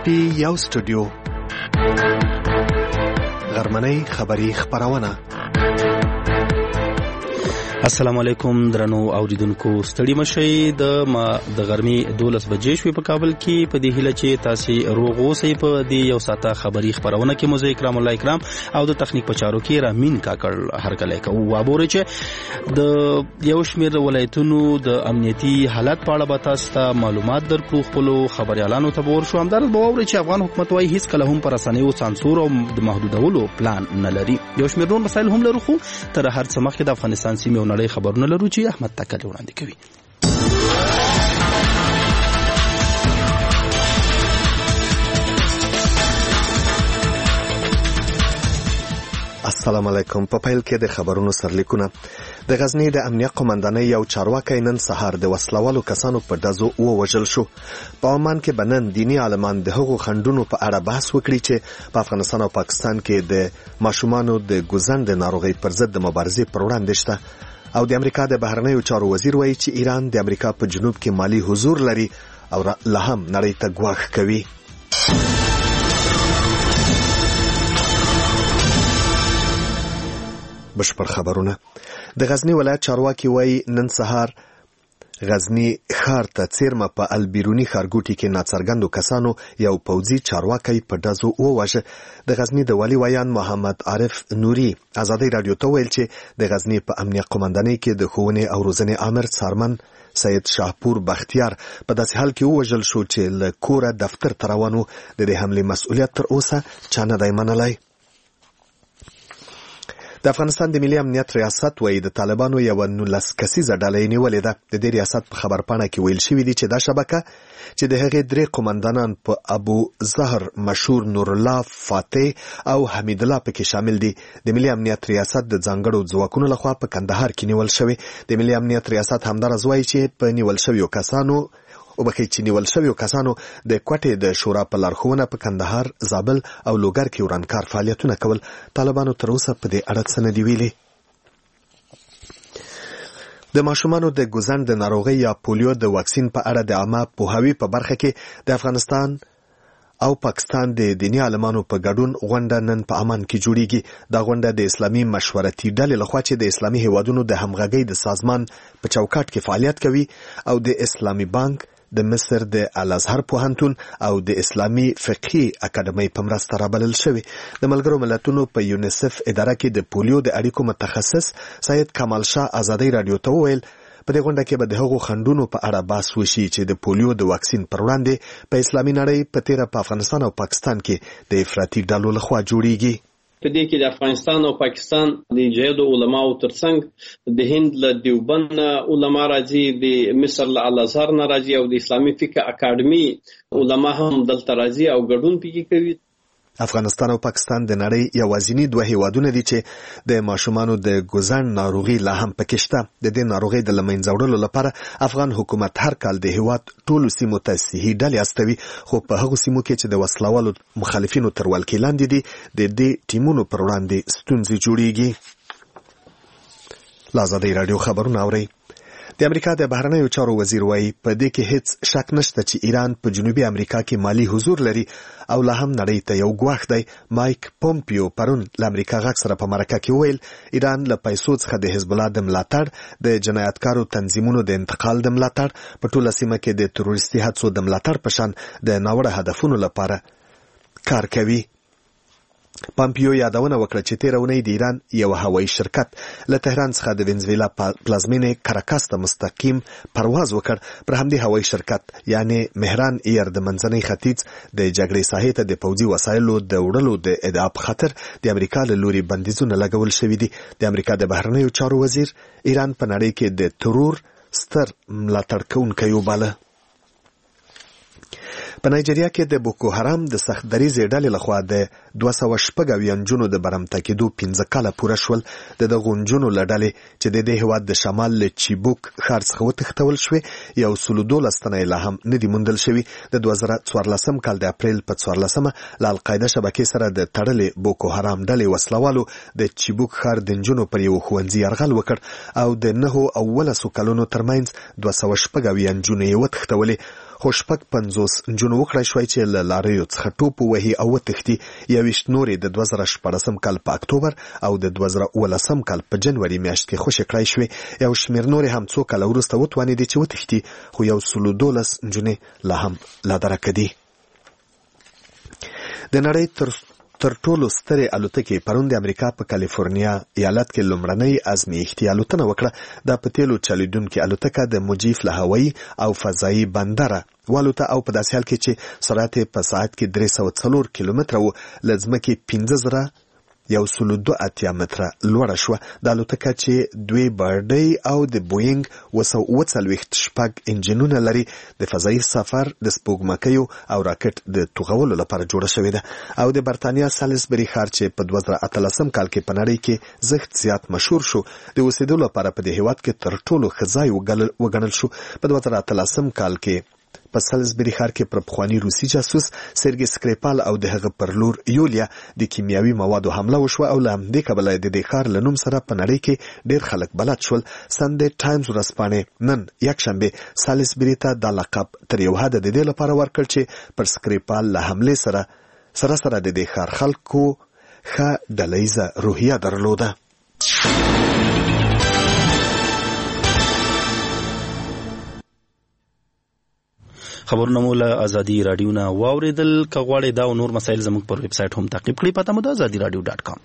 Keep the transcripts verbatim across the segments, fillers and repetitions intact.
پی یو سټوډیو غرمنۍ خبری خبرونه. السلام علیکم درنو اوریدونکو، ستړي مشئ. د ما د غرمې دولس بجې شوې په کابل کې. په دې هیله چې تاسو روغ اوسئ. په دې یو ساعته خبری خبرونه کې مو اکرام الله اکرام او د تخنیک په چارو کې رامین کاکړ هرکلی کوو. وابورئ چې د یو شمېر ولایتونو د امنیتي حالت په اړه به تاسو ته معلومات درکړو. خپلو خبریالانو ته به ورشو. همدارس به واورئ چې افغان حکومت وایي هیڅ کله هم پر رسنیو سانسور او د محدودولو پلان نه لري. یو شمېر نور مسایل هم لرو، خو تر هر څه مخکې د افغانستان سیمې نړۍ خبرونه لرو چې احمد تکل وړاندې کوي. السلام علیکم. په پیل کې د خبرونو سرلیکونه. د غزنی د امنیه قومندانۍ یو چارواکي نن سهار د وسلوالو کسانو په ډزو ووژل شو. په عمان کې بنن دینی عالمان د هغو خندونو په اړه بحث وکړي چې په افغانستان او پاکستان کې د ماشومانو د ګوزند ناروغي پر ضد د مبارزې پر وړاندې شته. او د امریکا د بهرنیو چارو وزیر وایي چې ایران د امریکا په جنوب کې مالی حضور لري او لا هم نړۍ ته ګواښ کوي. بشپړ خبرونه. د غزنی ولایت چارواکي وایي نن سهار غزنی ښار ته څیرمه په البیرونی ښارګوټي کې ناڅرګندو کسانو یو پوځي چارواکی په ډزو وواژه. د غزنی د والي ویان محمد عارف نوري ازادي رادیو ته ویل چې د غزنی په امنیه قومندانۍ کې د ښوونې او روزنې امر څارمن سید شاهپور بختیار په داسې حال کې ووژل شو چې له کوره دفتر ته روان و. د دې حملې مسؤلیت تر اوسه چا نه دی منلی. د افغانستان د ملي امنیت ریاست وایي د طالبانو یو نولس کسیزه ډله نیولې ده. د دې ریاست په خبرپاڼه کې ویل شوي دي چې دا شبکه چې د هغې درې قومندانان په ابو ظهر مشهور نور الله فاتح او حمید الله پکې شامل دي. د ملي امنیت ریاست د ځانګړو ځواکونو لخوا په کندهار کې نیول شوی. د ملي امنیت ریاست همدارس وایي چې په نیول شویو کسانو او بخې چې نیول شویو کسانو د کوټې د شورا په لارښوونه په کندهار، زابل او لوګر کې ورانکار فعالیتونه کول. طالبانو تر اوسه په دې اړه څه نه دي ویلي. د ماشومانو د ګوزند د ناروغۍ یا پولیو د واکسین په اړه د عامه پوهاوي په برخه کې د افغانستان او پاکستان د دینی عالمانو په ګډون غونډه نن په عمان کې جوړیږي. دا غونډه د اسلامي مشورتي ډلې لخوا چې د اسلامي هیوادونو د همغږۍ د سازمان په چوکاټ کې فعالیت کوي او د اسلامي بانک، د مصر د الازهر پوهنتون او د اسلامي فقهي اکاډمۍ په مرسته رابلل شوی. د ملګرو ملتونو په یونیسف اداره کې د پولیو د اړیکو متخصص سید کمال شاه ازادي رادیو ته وویل په دې غونډه کې به د هغو خنډونو په اړه بحث وشي چې د پولیو د واکسین پر وړاندې په اسلامي نړۍ په تیره په افغانستان او پاکستان کې د افراطي ډلو لخوا جوړیږي. په دې کې د افغانستان او پاکستان د جهاد علماو ترڅنګ د هند له دیوبند علما راځي، د مصر له الازهر نه راځي او د اسلامي فقه اکاډمي علما هم دلته راځي او ګډون پکې کوي. افغانستان او پاکستان د نړۍ یوازینی دوه هیوادونه دي چې د ماشومانو د ګوزند ناروغي لا هم پکې شته. د دې ناروغي د له منځه وړلو لپاره افغان حکومت هر کال د هیواد ټولو سیمو ته صحي ډلې استوي، خو په هغو سیمو کې چې د وسلوالو مخالفینو تر ولکې لاندې دي د دې ټیمونو پر وړاندې ستونزې جوړیږي. له ازادي راډیو خبرونه اورئ. د امریکا د بهرنیو چارو وزیر وایي په دې کې هیڅ شک نشته چې ایران په جنوبي امریکا کې مالی حضور لري او لا هم نړۍ ته یو ګواښ دی. مایک پومپیو پرون له امریکا غږ سره په مرکه کې وویل ایران له پیسو څخه د حزب الله د ملاتړ، د جنایتکارو تنظیمونو د انتقال د ملاتړ، په ټوله سیمه کې د تروریستي حادثو د ملاتړ په شان د ناوړه هدفونو لپاره کار کوي. پامپیو یادونه وکړه چې تیره اونۍ د ایران یو هوایي شرکت له تهران څخه د وینزویلا پلازمینې کراکاس ته مستقیم پرواز وکړ. پر همدې هوایي شرکت یعنی مهران ایر د منځني ختیځ د جګړې ساحې ته د پوځي وسایلو د وړلو د ادعا په خاطر د امریکا له لوري بندیزونه لګول شوي دي. د امریکا د بهرنیو چارو وزیر ایران په نړۍ کې د ترور ستر ملاتړ کوونکی وباله. په نایجیریا کې د بوکو حرام د سخت دریزې ډلې لخوا د دوه سوه شپږ اویا نجونو د برمته کېدو پنځه کاله پوره شول. د دغو نجونو له ډلې چې د دې هېواد د شمال له چیبوک ښار څخه وتښتول شوې یو سلو دولس تنه یې لا هم نه دي موندل شوي. د دوه زره څوارلسم کال د اپریل په څوارلسمه له القاعده شبکې سره د تړلې بوکو حرام ډلې وسلوالو د چیبوک ښار د نجونو پر یو ښوونځي یرغل وکړ او د نهو او ولسو کلونو ترمنځ دوه سوه شپږ اویا نجونې یې وتښتولې. خو شپږ پنځوس نجونو وکړای شوی چې له لاریو څخه ټوپ وهي او وتښتي، یویشت نورې د دوه زره شپاړسم کال په اکتوبر او د دوه زره اوولسم کال په جنوري میاشت کې خوشي کړای شوې. یو شمېر نورې هم څو کاله وروسته وتوانېدې چې وتښتي، خو یو سلو دولس نجونې لا هم لا درکه دي. د نړۍ تر تر ټولو سترې الوتکې پرون د امریکا په کالیفورنیا ایالت کې لومړنۍ ازمېښتي الوتنه وکړه. دا په تیلو چلیدونکې الوتکه د مجیف له هوایي او فضایي بندره والوته او په داسې حال کې چې سرعت په ساعت کې درې سوه څلور کیلومتره و، له ځمکې پنځه زره یو سلو دوه اتیا متره لوړه شوه. د الوتکه چې دوی برډۍ او د بوینګ اوه سوه اوه څلوېښت شپږ انجنونه لري، د فضایي سفر د سپوږمکیو او راکټ د توغولو لپاره جوړه شوې ده. او د برتانیا سالیسبري ښار چې په دوه زره اتلسم کال کې په نړۍ کې زښت زیات مشهور شو، د اوسېدو لپاره په دې هېواد کې تر ټولو ښه ځای وګڼل شو. په دوه زره اتلسم کال کې په سالیسبري ښار کې پر پخواني روسي جاسوس سرګي سکریپال او د هغه پر لور یولیا د کیمیاوي موادو حمله وشوه او له همدې کبله د دې ښار له نوم سره په نړۍ کې ډېر خلک بلد شول. سنډے ټایمز ورځپاڼې نن یکشنبه سالیسبري ته دا لقب تر یو حده د دې لپاره ورکړ چې پر سکریپال له حملې سره سره سره د دې ښار خلکو ښه ډلهییزه روحیه درلوده. خبرونه مو له ازادي رادیو نه واوریدل. که غواړئ دا او نور مسایل زموږ پر ویب سایټ هم تعقیب کړئ. پته مو ده ازادي رادیو ډاټ کام.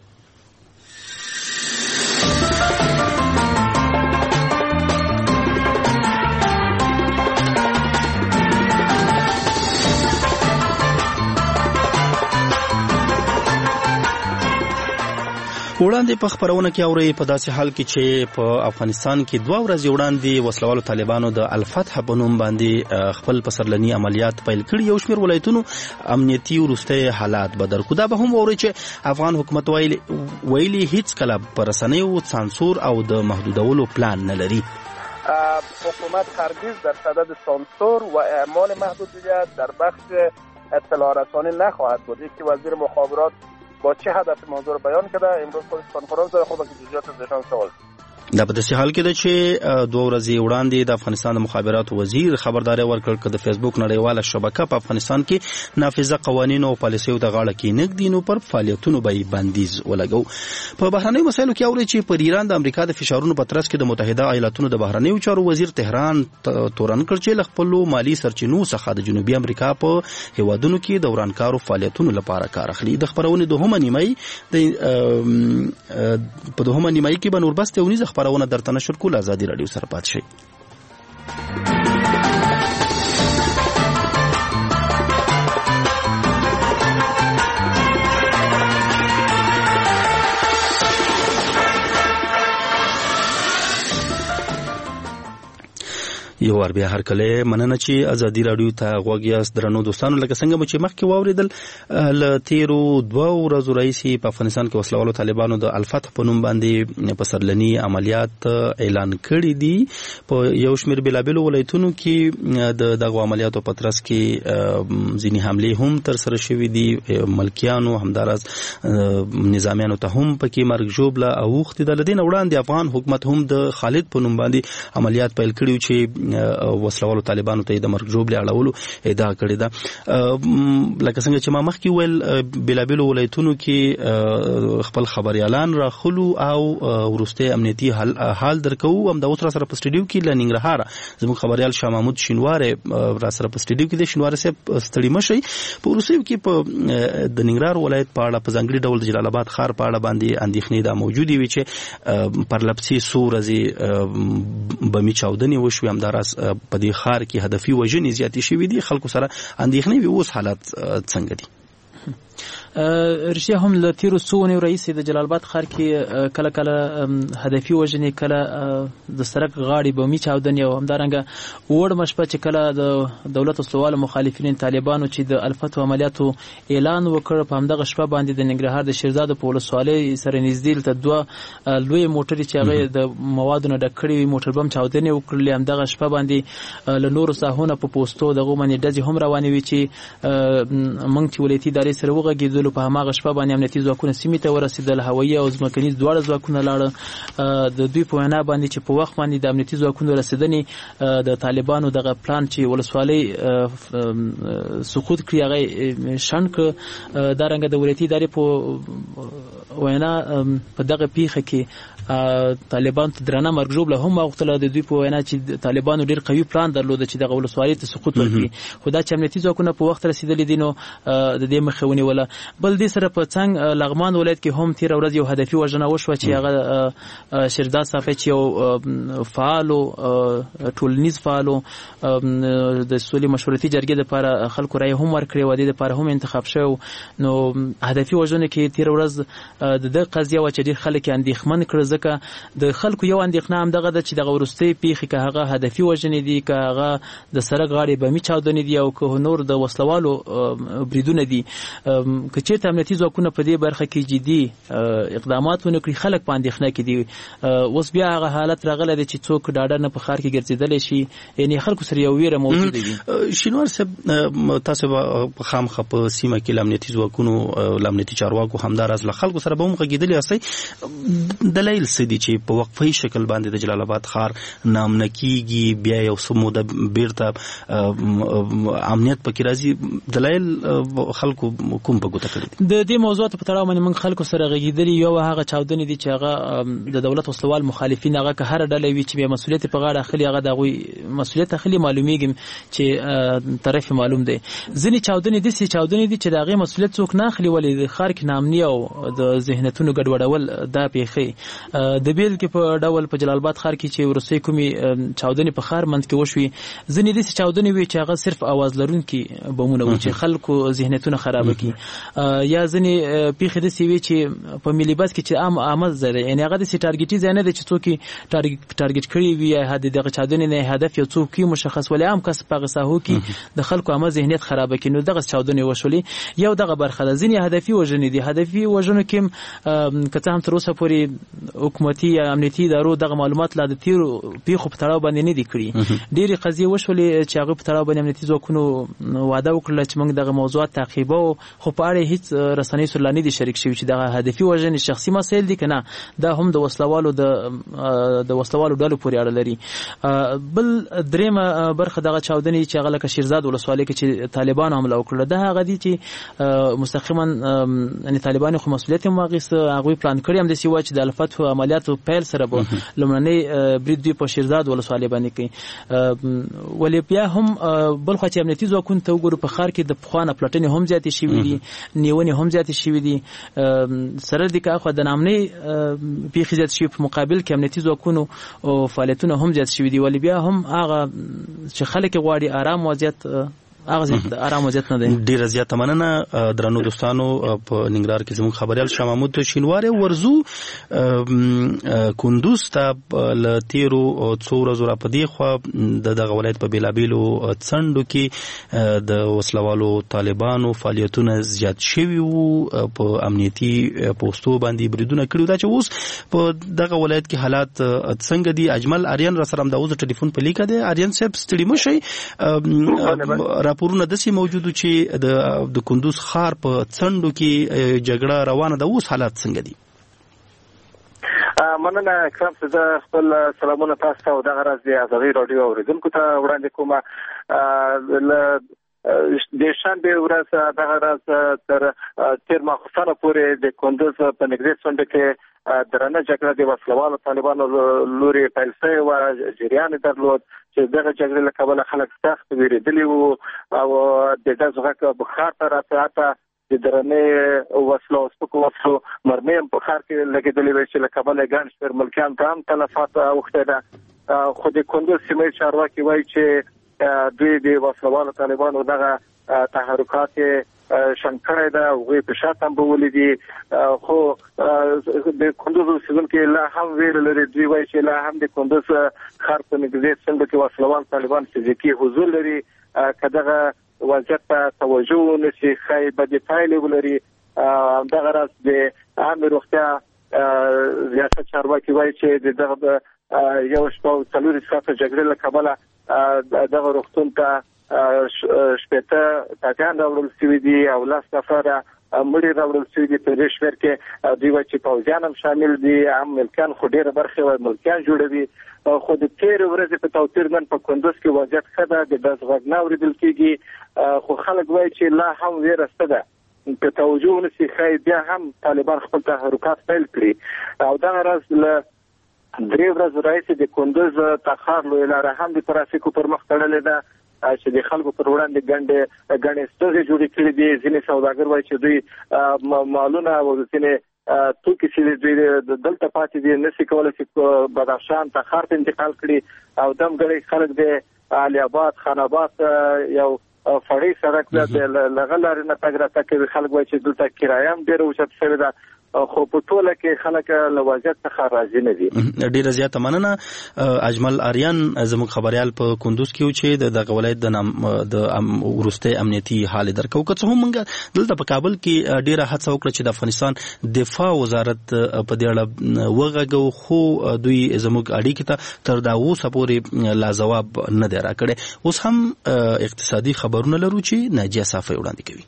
وړاندې په خبرونه کې اوري په داسې حال کې چې په افغانستان کې دوه ورځې وړاندې وسلوالو طالبانو د الفتح په نوم باندې خپل پسرلني عملیات پیل کړي. یو شمېر ولایتونو امنیتي وروستي حالات بدل کړو. دا به هم اوري چې افغان حکومت ویلي ویلي هیڅ کله پر رسنیو سانسور او د محدودولو پلان نه لري. حکومت هرگز در صدد سانسور و اعمال محدودیت در بخش اطلاع رسانی نخواهد بود. یکی وزیر مخابرات با چه هدف موضوع رو بیان کرده، امروز خودش کنفرانس داره، خب که جزئیات از ایشان سوال. دا په داسې حال کې ده چې دوه ورځې وړاندې د افغانستان د مخابراتو وزیر خبرداري ورکړ چې د فیسبوک نړیواله شبکه په افغانستان کې نافذه قوانینو او پالیسیو ته غاړه کېنږدي، نو پر فعالیتونو به یې بندیز ولګو. په بهرنیو مسایلو کې اوري چې پر ایران د امریکا د فشارونو په ترڅ کې د متحده ایالاتونو د بهرنیو چارو وزیر تهران تورن کړ چې له خپلو مالي سرچینو څخه د جنوبي امریکا په هیوادونو کې د ورانکارو فعالیتونو لپاره کار اخلي. د خبرونې دوهمه نیمایي د په دوهمه نیمایي کې به نوربست یونیزه خبرونه درته نشر کول. ازادي رادیو سره پات شي. یو ور بیا هر کله مننه چې ازادي رادیو ته غوږ یاست. درنو دوستانو، لکه څنګه مو چې مخکې واوریدل ل تیرو دوه ورځو راځي په افغانستان کې وسلوالو طالبانو د الفتح په نوم باندې پسرلني عملیات اعلان کړي دي. په یو شمېر بلابل ولایتونو کې د دغه عملیاتو په ترڅ کې ځینې حملې هم تر سره شوې دي. ملکیانو همدارس نظامیانو ته هم پکې مرګ ژوبله اوښتې ده. له دې نه وړاندې افغان حکومت هم د خالد په نوم باندې عملیات پیل کړي چې وسلوالو طالبانو ته د مرګ ژوبلې اړولو ادعا کړې ده. لکه څنګه چې ما مخکې ویل بلابلو ولایتونو کې خپل خبريالان راخلو او وروستي امنیتي حال درکو. هم د اوس را سره په سټډیو کې ل ننګرهار زموږ خبريال شاه محمود شینواره را سره په سټډیو کې د شینواره صاحب ستړي مشي په وروستي کې په د ننګرهار ولایت په اړه په ځانګړي ډول د جلال آباد ښار په اړه باندې اندېښنې دا موجودې وي چې پرلپسې سورزي بمی چاودنې وشوي. هم راس په دې ښار کې هدفي وژنې زیاتې شوې دي. خلکو سره اندېښنې وي. اوس حالات څنګه دي؟ رښتیا هم له تیرو څو اونیو راهیسې د جلال آباد ښار کې کله کله هدفي وژنې، کله د سړک غاړې بمي چاودنې او همدارنګه وړمه شپه چې کله د دولت وسلوالو مخالفین طالبانو چې د الفتح عملیاتو اعلان وکړ، په همدغه شپه باندې د ننګرهار د شیرزاد په ولسوالۍ سره نږدې ته دوه لوی موټرې چې هغه د موادو نه ډک کړي موټر بم چاودنې وکړلې. همدغه شپه باندې له نورو ساحونو په پوسټو دغه باندې ډزې هم روانې وي چې موږ چې ولایتي ادارې سره وغږېدلو. په هماغه شپه باندې امنیتي ځواکونه سیمې ته ورسېدل، هوایي او ځمکنیز دواړه ځواکونه لاړه. د دوی په وینا باندې چې په وخت باندې د امنیتي ځواکونو رسېدنې د طالبانو دغه پلان چې ولسوالۍ سقوط کړي هغه شنډ کړ. دارنګه د ولایتي ادارې په وینا په دغه پیښه کې طالبان ته درنه مرګ ژوبله هم واغوښتله. د دوی په وینا چې طالبانو ډېر قوي پلان درلوده چې دغه ولسوالۍ ته سقوط ورکړي، خو دا چې امنیتي ځواکونه په وخت رسېدلي دي نو د دې مخه ونیوله. بل دې سره په څنګ لغمان ولایت کې هم تېره ورځ یو هدفي وژنه وشوه چې هغه شیرداد صافی چې یو فعالو ټولنیز فعالو د سولې مشورتي جرګې دپاره خلکو رایې هم ورکړې وه، دې دپاره هم انتخاب شوی. نو هدفي وژنو کې تېره ورځ د دغه قضیه وه چې ډېر خلک یې اندېښمن کړه، ځکه د خلکو یو اندېښنه همدغه ده چې دغه وروستۍ پیښې که هغه هدفي وژنې دي، که هغه د سړک غاړې بمي چاودنې دي، او که نور د وسلوالو بریدونه دي، که چېرته امنیتي ځواکونه په دې برخه کې جدي اقدامات ونه کړي، خلک په اندېښنه کې دي. اوس بیا هغه حالت راغلی دی چې څوک ډاډه نه په ښار کې ګرځېدلی شي، یعنې خلکو سره یو ویره موجوده وي. شینوار صاحب، تاسو به خامخا په سیمه کې له امنیتي ځواکونو له امنیتي چارواکو همداراز له خلکو سره به هم غږېدلي یاستئ. دلایل څه دي چې په وقفه‌ي شکل باندې د جلال آباد ښار ناامنه کېږي، بیا یو څه موده بیرته امنیت پکې راځي؟ دلایل خلکو کوم په ګوته کړي دي؟ د دې موضوعاتو په تړاو باندې موږ خلکو سره غږېدلي. یو هغه چاودنې دي چې هغه د دولت وسلوال مخالفین هغه که هره ډله وي چې بیا مسؤلیت په غاړه اخلي، هغه د هغوی مسؤلیت اخلي، معلومیږي چې طرف معلوم دی. ځینې چاودنې داسې چاودنې دي چې د هغې مسؤلیت څوک نه اخلي، ولې د ښار کې ناامني او د ذهنیتونو ګډوډول دا پیښې. د بېلګې په ډول په جلال آباد ښار کې چې وروستۍ کومې چاودنې په ښار منځ کې وشوې، ځینې داسې چاودنې وې چې هغه صرف اواز لرونکي بمونه وو چې خلکو ذهنیتونه خرابه کړي، یا ځینې پیښې داسې وې چې په ملي بس کې چې عام عامه ځای دی، یعنې هغه داسې ټارګېټي ځای نه دی چې څوک یې ټارګېټ کړي وي، یا دغه چاودنې نه هدف یو څوک وي مشخص، ولې عام کس په هغه ساحو کې د خلکو عامه ذهنیت خرابه کړي. نو دغه چاودنې وشولې، یو دغه برخه ده. ځینې هدفي وژنې دي. هدفي وژنو کې که څه هم تر اوسه پورې حکومتي یا امنیتي ادارو دغه معلومات لا د تېرو پیښو په تړاو باندې نه دي کړي. ډېرې قضیې وشولې چې هغه په تړاو باندې امنیتي ځواکونو وعده وکړله چې موږ دغه موضوعات تعقیبوو، خو په اړه هیڅ رسنۍ سره لا نه دي شریک شوي چې دغه هدفي وژنې شخصي مسایل دي که نه، دا هم د وسلوالو د د وسلوالو ډلو پورې اړه لري. بل درېیمه برخه دغه چاودنې چې هغه لکه شیرزاد ولسوالۍ کې چې طالبانو حمله وکړله، دا هغه دي چې مستقیما یعنې طالبانو خو مسؤلیت هم واخیسته، هغوی پلان کړي هم داسې وه چې د الفتحو عملیاتو پیل سره به لومړنۍ برید دوی په شیرزاد ولسوالۍ باندې کوي. ولې بیا هم بل خوا چې امنیتي ځواکونو ته وګورو، په ښار کې د پخوا نه پلټنې هم زیاتې شوي دي، نیونې هم زیاتې شوي دي. سره دې که اخوا د ناامنۍ پیښې زیاتې شوي، په مقابل کې امنیتي ځواکونو فعالیتونه هم زیات شوي دي. ولې بیا هم هغه چې خلک یې غواړي ارام وضعیت، هغه ارام وضعیت نه دی. ډیره زیاته مننه درنو دوستانو. په ننګرهار کې زموږ خبريال شاه محمود شینوار ورزو کندوز ته ل تیرو څو ورځې را پدې خو د دغه ولایت په بیلابیلو څنډو کې د وسلوالو طالبانو فعالیتونه زیات شوي وو، په امنیتي پوسټو باندې بریدونه کړي. دا چې اوس په دغه ولایت کې حالات څنګه دي؟ اجمل اریان را سره د اوس ټلیفون په لیکه دی. اریان صاحب ستړي مشي، راپورونه داسې موجود چې د کندوز ښار په څنډو کې جګړه روانه ده، اوس حالات څنګه دي؟ مننه اکرام صاحب، زه خپل سلامونه تاسو ته او دغه راز د ازادۍ راډیو اوریدونکو ته وړاندې کوم. د شنبې ورځ دغه راز تر تېر ماخوستانه پورې د کندوز په نږدې څنډه کې درنه جګړه د وسلوالو طالبانو لوري پیل شوې وه، جریان یې درلود چې دغه جګړې له کبله خلک سخت ویرېدلي وو او د ډز غږ ښار ته راته، حتی د درنې وسلو او سپکو وسلو مرمۍ هم په ښار کې لګېدلې وې چې له کبله یې ګڼ شمېر ملکیان ته هم تلفات اوښتې ده. خو د کندوز سیمې چارواکي وایي چې دوی د وسلوالو طالبانو دغه تحرکات شنډ کړی ده، هغوی په شا تنبولي دي. خو د کندوز اوسېدونکي لا هم ویره لري، دوی وایي چې لا هم د کندوز ښار په نږدې څنډو کې وسلوال طالبان فزیکي حضور لري. که دغه وضعیت ته توجه ونشي ښایي بدې پایلې ولري. همدغه راز د عامې روغتیا ریاست چارواکي وایي چې د دغه یو شپه او څلور ساعته جګړې له کبله دغه روغتون ته شپېته ټاټیان راوړل شوي دي او لس نفره مړي راوړل شوي دي. په دې شمېر کې دوی وایي چې پوځیان هم شامل دي، هم ملکیان، خو ډېره برخه وایي ملکیان جوړوي. خو د تېرې ورځې په توپیر نن په کندوز کې وضعیت ښه ده، د ډز غږ نه اورېدل کېږي، خو خلک وایي چې لا هم ویره شته ده. که توجه ونشي ښایي بیا هم طالبان خپل تحرکات پیل کړي. او دغه راز له درې ورځو راهیسې د کندوز تخار لویه لاره هم د ترافیکو پر مخ تړلې ده چې د خلکو پر وړاندې ګڼې ګڼې ستونزې جوړې کړې دي. ځینې سوداګر وایي چې دوی مالونه او ځینې توکي چې دوی دلته پاتې دي نشي کولی چې بدخشان تخار ته انتقال کړي، او دم ګڼې خلک د علي آباد خان آباد یو فړی سړک ده لغه لارې نه تګ راتګ کوي. خلک وایي چې دلته کرایه هم ډېره اوچته شوې ده، خو په ټوله کې خلک له وضعیت څخه راضي نه دي. ډېره زیاته مننه. اجمل آریان زموږ خبريال په کندوز کې و چې د دغه ولایت د نام د وروستي امنیتي حال درکو. که څه هم موږ دلته په کابل کې ډېره هڅه وکړه چې د افغانستان دفاع وزارت په دې اړه وغږو، خو دوی زموږ اړیکې ته تر دا اوسه پورې لا ځواب نه دی راکړی. اوس هم اقتصادي خبرونه لرو چې ناجیه صافی وړاندې کوي.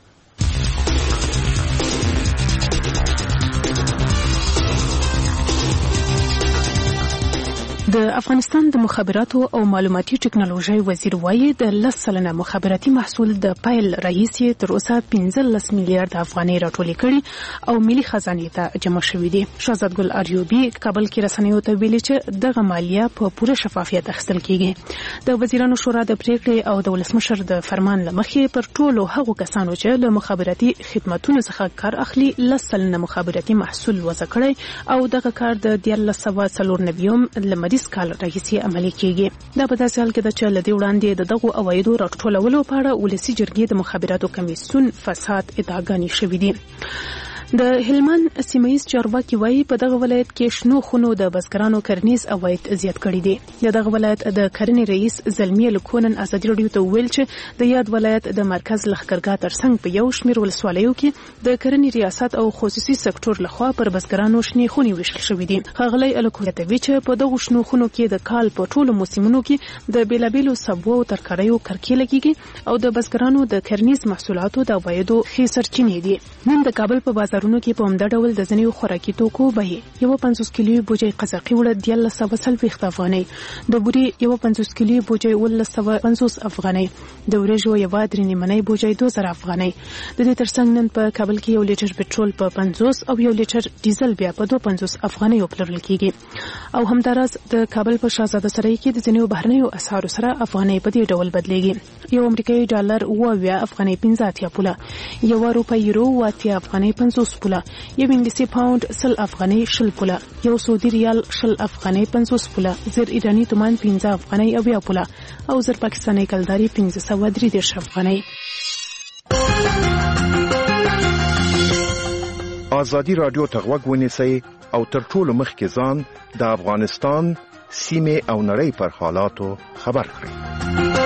د افغانستان د مخابراتو او معلوماتي ټکنالوژي وزیر وایي د لس سلنه مخابراتي محصول د پایل رئیس تر اوسه پنځلس میلیارډ افغانۍ راټولې کړي او ملي خزانه ته جمع شوې دي. شهزاد ګل اریوبي کابل کې رسنیو ته ویلي چې دغه مالیه په پوره شفافیت اخیستل کیږي. د وزیرانو شورا د پریکړې او د ولسمشر د فرمان لمخې پر ټولو هغو کسانو چې له مخابراتي خدماتونو څخه کار اخلي لس سلنه مخابراتي محصول وضع کړی او دغه کار د دیارلس سوه څلور نوي لمریز کال راهیسې عملي کیږي. دا په داسې حال کې ده چې له دې وړاندې د دغو عوایدو راټولولو په اړه ولسي جرګې د مخابراتو کمیسیون فساد ادعاګانې شوې دي. د هلمند سیمایي چارواکي وایي په دغه ولایت کې شنو خونو د بزګرانو کرنیز عواید زیات کړي دي. دغه ولایت د کرنې رئیس زلمی لکونن ازادي راډیو ته ویل چې د یاد ولایت د مرکز لښکرګاه ترڅنګ په یو شمېر ولسوالیو کې د کرنې ریاست او خصوصي سکتور لخوا پر بزګرانو شنې خونې ویشل شوې دي. ښاغلی الکو ته وی چې په دغه شنو خونو کې د کال په ټولو موسمونو کې د بیلابیلو سبو او ترکاریو کرکې لګیږي او د بزګرانو د کرنیز محصولاتو د عوایدو ښې سرچینې دي. نن د کابل په بازارونو کې په همدا ډول د ځینو خوراکي توکو بیې یو پنځوس کیلو بوجي قزاقي وړه دیارلس سوه څلوېښت افغانۍ، د بوري یو پنځوس کیلو بوجي اوولس سوه پنځوس افغانۍ، د وریژو یو درې نیمنۍ بوجي دوه زره افغانۍ. د دې ترڅنګ نن په کابل کې یو لیټر پټرول په پنځوس او یو لیټر ډیزل بیا په دوه پنځوس افغانۍ پلورل کیږي. او همداراز د کابل په شاهزاده سرای کې د ځینو بهرنیو اسعارو سره افغانۍ په دې ډول بدلیږي. یو امریکایي ډالر اوه اویا افغانۍ پنځه اتیا پوله، یو روپۍ یورو اوه اتیا افغانۍ پنځوس پوله، یو انګلیسي پاوند سل افغانۍ شل پوله، یو سعودي ریال شل افغانۍ پنځوس پوله، زر ایرانی تومان پنځه افغانۍ او بیا پوله او زر پاکستاني کلداري پنځه سوه درې دېرش افغانۍ. ازادي راډیو ته غوږ ونیسئ او تر ټولو مخکې ځان د افغانستان سیمې او نړۍ پر حالاتو خبر کړئ.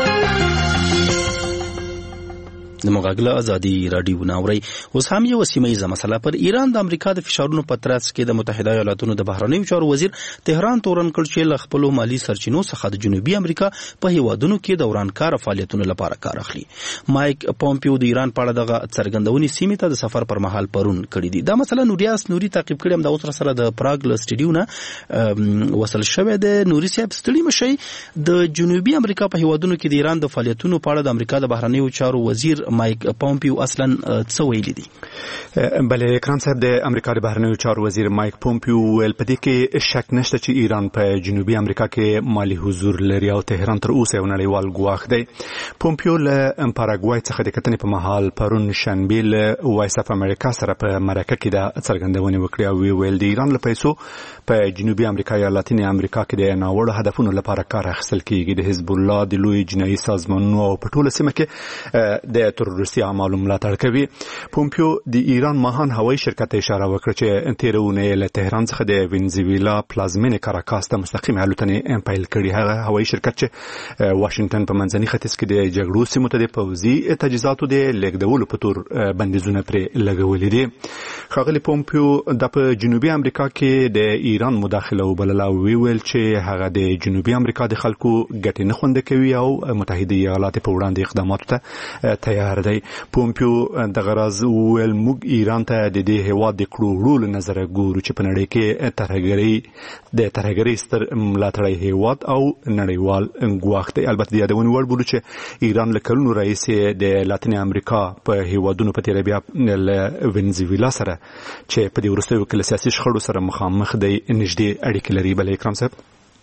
د مغاګله ازادي راډیو ناوړي. اوس هم یو سیمایي مسله پر ایران د امریکا د فشارونو په ترڅ کې د متحده ایالاتونو د بهرنیو چارو وزیر تهران تورن کړ چې له خپل مالی سرچینو څخه د جنوبي امریکا په هیوادونو کې د ورانکار فعالیتونو لپاره کار اخلي. مایک پومپیو د ایران په اړه دغه څرګندونې سیمې ته د سفر پر مهال پرون کړې دي. دا مسله نوریاس نوري تعقیب کړم د اوس سره د پراګ ل سټډیو نه وصل شوه. د نوري صاحب ستړي مشي د جنوبي امریکا په هیوادونو کې د ایران د فعالیتونو په اړه د امریکا د بهرنیو چارو وزیر مایک پومپیو اصلا څه ویلي دي؟ بله اکرام صاحب د امریکا د بهرنیو چارو وزیر مایک پومپیو ویل په دې کې شک نشته چې ایران په جنوبي امریکا کې مالی حضور لري او تهران تر اوسه یو نړیوال ګواښ دی. پومپیو له پاراګوای څخه د کتنې په مهال پرون شنبه له وایس اف امریکا سره په مرکه کې د څرګندونې وکړې او ویل د ایران له پیسو په جنوبي امریکا یا لاتینې امریکا کې د ناوړه هدفونو لپاره کار اخیستل کیږي. د حزب الله د لوی جنایي سازمانونو او په ټوله سیمه کې د تروریستي اعمالو ملاتړ کوي. پومپیو د ایران ماهان هوایي شرکت ته اشاره وکړه چې تیرونه له تهران څخه د وینزویلا پلازمینې کاراکاس ته مستقیم الوتنې پیل کړي. هغه هوایي شرکت چې واشنگټن په منځني ختیځ کې د جګړو سیمو ته د پوځي تجهیزاتو د لیږدولو په تور بندیزونه پرې لګولې دي. ښاغلي پومپیو د په جنوبي امریکا کې د ایران مداخله وبلله او ویل چې هغه د جنوبي امریکا د خلکو ګټې نه خوندي کوي او متحده ایالات په وړاندې اقداماتو ته تیار پکار دی. پومپیو د غرض ویل موږ ایران ته د دې هیواد د کړوړو له نظر ګورو چې په نړۍ کې ترهګري د ترهګري ستر ملاتړی هیواد او نړیوال ګواښ دی. البته د یادونې وړ بولو چې ایران له کلونو راهیسې د لاتینې امریکا په هیوادونو په تیره بیا له وینزویلا سره چې په دې وروستیو کې له سیاسي شخړو سره مخامخ دی نږدې اړیکې لري. بله اکرام صاحب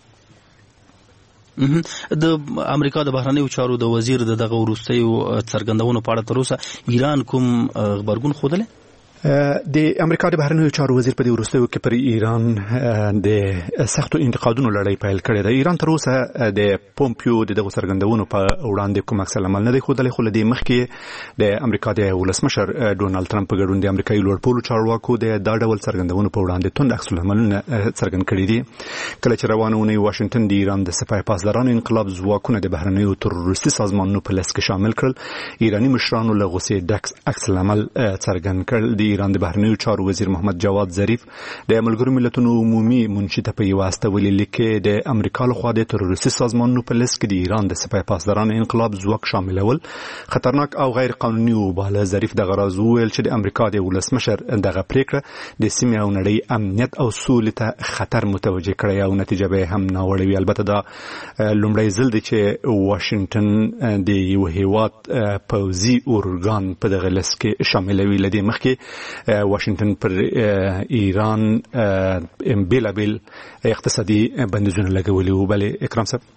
د امریکا د بهرنیو چارو د وزیر د دغه وروستیو څرګندونو په اړه تر اوسه ایران کوم غبرګون ښودلی؟ د امریکا د بهرنیو چارو وزیر په دې وروستیو کې پر ایران د سختو انتقادونو لړۍ پیل کړې ده. ایران تر اوسه د پومپیو د دغو څرګندونو په وړاندې کوم عکس العمل نه دی ښودلی، خو له دې مخکې د امریکا د ولسمشر ډونالډ ټرمپ په ګډون د امریکایي لوړپوړو چارواکو د دا ډول څرګندونو په وړاندې توند عکس العملونه څرګند کړي دي. کله چې روانه اونۍ واشنګټن د ایران د سپاه پاسدارانو انقلاب ځواکونه د بهرنیو تروریستي سازمانونو په لست کې شامل کړل، ایراني مشرانو له غوسې ډک عکس العمل څرګند کړ. د ایران د بهرنیو چارو وزیر محمد جواد ظریف د ملګرو ملتونو عمومي منشي ته په یوه استولي لیک کې د امریکا لخوا د تروریستي سازمانونو په لست کې د ایران د سپاه پاسدارانو انقلاب ځواک شاملول خطرناک او غیر قانوني وباله. ظریف دغه راز وویل چې د امریکا د ولسمشر دغه پریکړه د سیمې او نړۍ امنیت او سولې ته خطر متوجه کړی او نتیجه به هم ناوړه وي. البته دا لومړی ځل دی چې واشنګټن د یو هیواد پوځي اورګان په دغه لست کې شاملوي. له دې مخکې واشنگټن پر ایران بېلابېل اقتصادي بندیزونه لګولي وو. بلې اکرام صاحب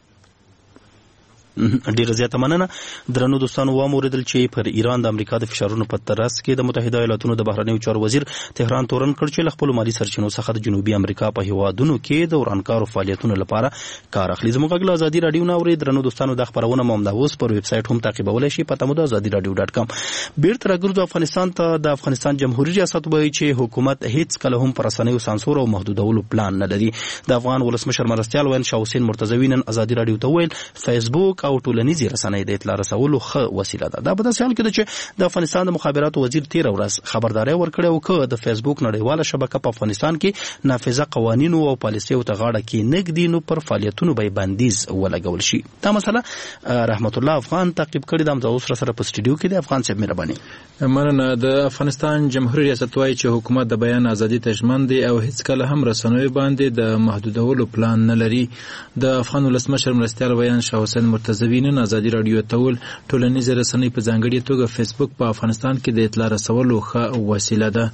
ډیره زیاته مننه. درنو دوستانو واوریدل چې پر ایران د امریکا د فشارونو په ترڅ کې د متحده ایالاتونو د بهرنیو چارو وزیر تهران تورن کړ چې له خپلو مالي سرچینو څخه د جنوبي امریکا په هیوادونو کې د ورانکارو فعالیتونو لپاره کار اخلي. زموږ غږ له ازادي راډیو نه اورئ. درنو دوستانو دا خبرونه مو همدا اوس پر ویب سایټ هم تعقیبولی شئ، پته مو ده ازادي راډیو ډاټ کام. بیرته راګرځو افغانستان ته. د افغانستان جمهوریت ریاست وایي چې حکومت هیڅ کله هم پر رسنیو سانسور او محدودولو پلان نه لري. د افغان ولسمشر مرستیال وین شاه حسین مرتضوی نن ازادي راډیو ته ویل فیسبوک او ټولنیزې رسنۍ د اطلاع رسولو ښه وسیله ده. دا په داسې حال کې ده چې د افغانستان د مخابراتو وزیر تېره ورځ خبرداری ورکړې او که د فیسبوک نړیواله شبکه په افغانستان کې نافذه قوانینو او پالیسیو ته غاړه کې نږدي نو پر فعالیتونو به بندیز ولګول شي. دا مسله رحمت الله افغان تعقیب کړې ده. همدا اوس سره په سټوډیو کې د افغان صاحب مهرباني. مننه. د افغانستان جمهوریت ریاست وایي چې حکومت د بیان ازادي ته ژمن دی او هیڅ کله هم رسنیو باندې د محدودولو پلان نه لري. د افغان ولسمشر مرستیال ویان شاه حسین مرتضوی نن ازادي راډیو ته ویل ټولنیزې رسنۍ په ځانګړې توګه فیسبوک په افغانستان کې د اطلاع رسولو ښه وسیله ده.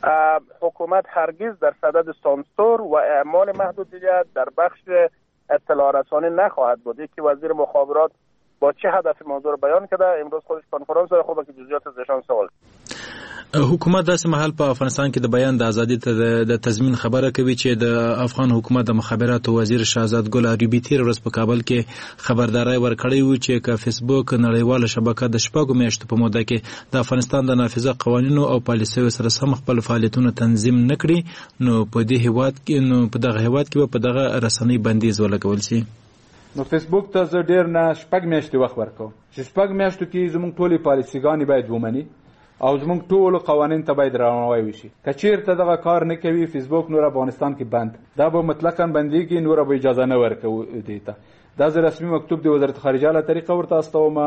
حکومت هرگز در صدد سانسور و اعمال محدودیت در بخش اطلاع رسانی نخواهد بود. یکی وزیر مخابرات با چه هدف موضوع رو بیان کرده، امروز خودش کنفرانس داره، خب که جزئیات ازشان سوال. حکومت داسې مهال په افغانستان کې د بیان د ازادي ته د تضمین خبره کوي چې د افغان حکومت د مخابراتو وزیر شهزاد ګل عربي تیر ورځ په کابل کې خبرداري ورکړی و چې که فیسبوک نړیواله شبکه د شپږو میاشتو په موده کې د افغانستان د نافذه قوانینو او پالیسیو سره سم خپل فعالیتونه تنظیم نکړي نو په دې هیواد کې نو په دغه هیواد کې په دغه رسنۍ بندیز ولګول شي. نو فیسبوک ته زه ډیر نه شپږ میاشتې وخت ورکوم چې شپږ میاشتو کې زموږ ټولې پالیسیګانې باید ومني او زموږ ټول قوانین ته باید درناوی وشي. که چیرته دغه کار نه کوي فیسبوک نور افغانستان کې بند دا به مطلقاً بنديږي، نور به اجازه نه ورکوي دی ته. دا زه رسمي مکتوب د وزارت خارجه له طریقه ورته استوم.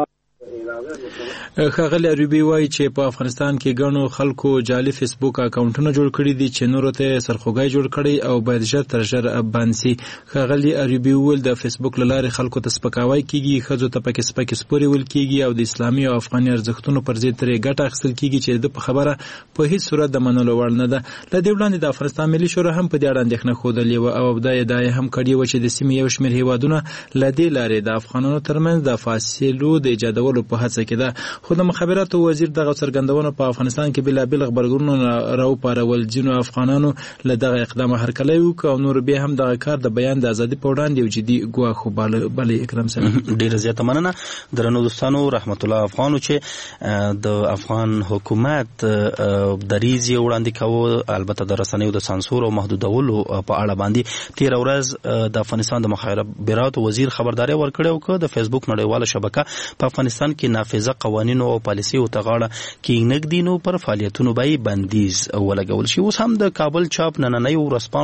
ښاغلی عربي وایي چې په افغانستان کې ګڼو خلکو جعلي فیسبوک اکاونټونه جوړ کړي دي چې نورو ته سرخوږی جوړ کړي او باید ژر تر ژره بند شي. ښاغلی عربي وویل د فیسبوک له لارې خلکو ته سپکاوی کیږي، ښځو ته پکې سپکې سپورې ویل کیږي او د اسلامي او افغاني ارزښتونو پر ضد ترې ګټه اخیستل کیږي چې د په خبره په هیڅ صورت د منلو وړ نه ده. له دې وړاندې د افغانستان ملي شورا هم په دې اړه اندېښنه ښودلې وه او دا ادعا هم کړې وه چې د سیمې یو شمېر هیوادونه له دې لارې د افغانانو ترمنځ د فاصلو د ایجادولو په هڅه کې ده. خو د مخابراتو وزیر دغه څرګندونه په افغانستان کې بېلابېل غبرګونونه راوپارول. ځینو افغانانو له دغه اقدام هرکلی وکړ او نور بیا هم دغه کار د بیان د ازادي په وړاندې یو جدي ګواښ وباله. بلې اکرم صاحب ډېره زیاته مننه. درنو دوستانو رحمت الله افغانو چې د افغان حکومت دریځ یې وړاندې کوو البته د رسنیو د سانسور او محدودولو په اړه باندې تېره ورځ د افغانستان د مخابراتو وزیر خبرداری ورکړی او که د فیسبوک نړیواله شبکه په افغانستان کې نافذه قوانینو او پالیسیو ته غاړه کېږدي نو پر فعالیتونو به بندیز ولګول شي. اوس هم د کابل چاپ نننۍ ورځپاڼو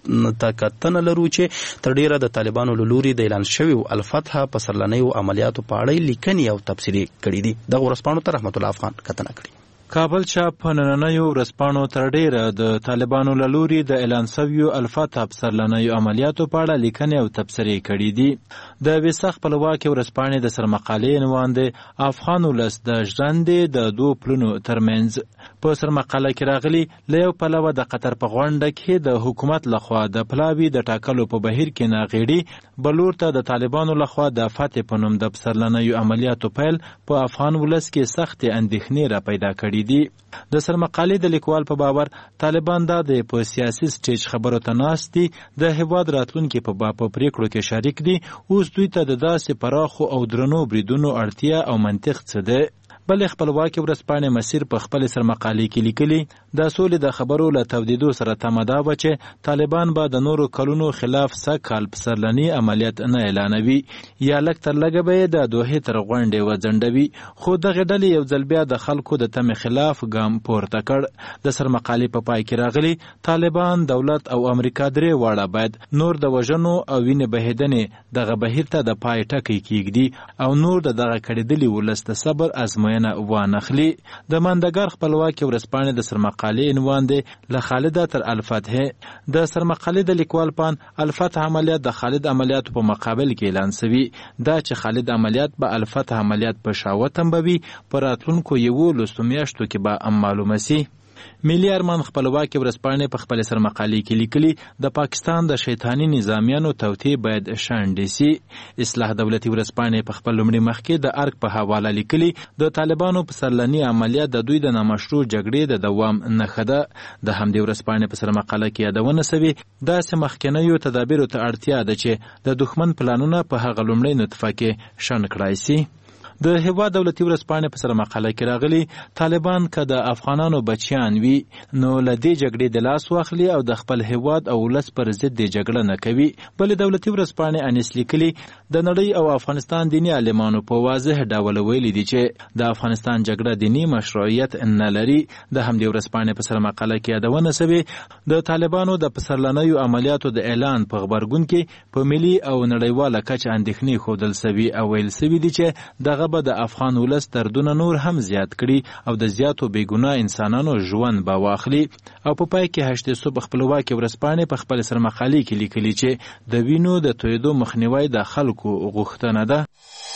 ته کتنه لرو چې تر ډیره د طالبانو له لوري د اعلان شوی الفتح په سرلنیو عملیاتو په اړه لیکنې او تفسیری کړي دي. د ورسپانو ته رحمت الله افغان کتنه کړي. کابل چاپ په نننیو ورځپاڼو تر ډیره د طالبانو له لوري د اعلان شویو الفتح په سرلنیو عملیاتو په اړه لیکنې او تبصرې کړي دي. د وسخ خپلواکي ورځپاڼې د سرمقالې عنوان دی افغان ولس د ژرندې د دوو پلونو ترمنځ. په سرمقاله کې راغلي له یو پلوه د قطر په غونډه کې د حکومت لخوا د پلاوي د ټاکلو په بهیر کې ناغېړي، بلور ته د طالبانو لخوا د فتح په نوم د سرلنیو عملیاتو پیل په افغان ولس کې سختې اندېښنې را پیدا کړي دي. د سرمقالې د لیکوال په باور طالبان دا د په سیاسي سټیج خبرو ته ناست دي، د هیواد راتلونکي په باب په پریکړو کې شریک دي. اوس دوی ته د داسې پراخو او درنو بریدونو اړتیا او منطق څه ده؟ بل خپلواکي ورځپاڼې مسیر په خپل سرمقالې کې لیکلي د سولې د خبرو له تودیدو سره تمه ده چې طالبان به د نورو کلونو خلاف سږ کال په سرلني عملیات نه اعلانوي یا لږ تر لږه به د دوحې تر غونډې وځنډوي. خو دغه ډلې یو ځل بیا د خلکو د تمې خلاف ګام پورته کړ. د سرمقالې په پای کې راغلي طالبان، دولت او امریکا درې واړه باید نور د وژنو او وینې بهیدنې دغه بهیر ته د پای ټکی کیږدي او نور د دغه کړېدلي ولس د صبر ازموینه وانخلي. د ماندګر خپلواکي ورځپاڼې د سرمقالې عنوان دی له خالده تر الفتح. د سرمقالې د لیکوال پان الفتح عملیات د خالد عملیاتو په مقابل کې اعلان شوی دا چې خالد عملیات به الفتح عملیات په شاوه تنبوي په راتلونکو یو لسو میاشتو کې به معلومه سي. ملي ارمان خپلواکي ورځپاڼې په خپل سرمقالې کې لیکلي د پاکستان د شیطاني نظامیانو توطئې باید شنډې سي. اصلاح دولتي ورځپاڼې په خپل لومړي مخ کې د ارګ په حواله لیکلي د طالبانو په سرلني عملیات د دوی د نامشروع جګړې د دوام نښه ده. د همدې ورځپاڼې په سرمقاله کې یادونه شوې داسې مخکینیو تدابیرو ته اړتیا ده چې د دښمن پلانونه په هغه لومړۍ نطفه کې شنډ کړای سي. د هیواد دولتي ورځپاڼې په سرمقاله کې راغلي طالبان که د افغانانو بچیان وي نو له دې جګړې د لاس واخلي او د خپل هیواد او ولس پر ضد د جګړه نه کوي. بلې دولتي ورځپاڼې انیس لیکلي د نړۍ او افغانستان دیني عالمانو په واضح ډول ویلي دي چې د افغانستان جګړه دیني مشروعیت نه لري. د همدې ورځپاڼې په سرمقاله کې یادونه شوې د طالبانو د پسرلنیو عملیاتو د اعلان په غبرګون کې په ملي او نړیواله کچه اندېښنې ښودل شوي او ویل شوي دي چې دغه به د افغان ولس دردونه نور هم زیات کړي او د زیاتو بېګناه انسانانو ژوند به واخلي. او په پای کې هشت صبح خپلواکي ورځپاڼې په خپل سرمقالې کې لیکلي چې د وینو د تویدو مخنیوی د خلکو غوښتنه ده.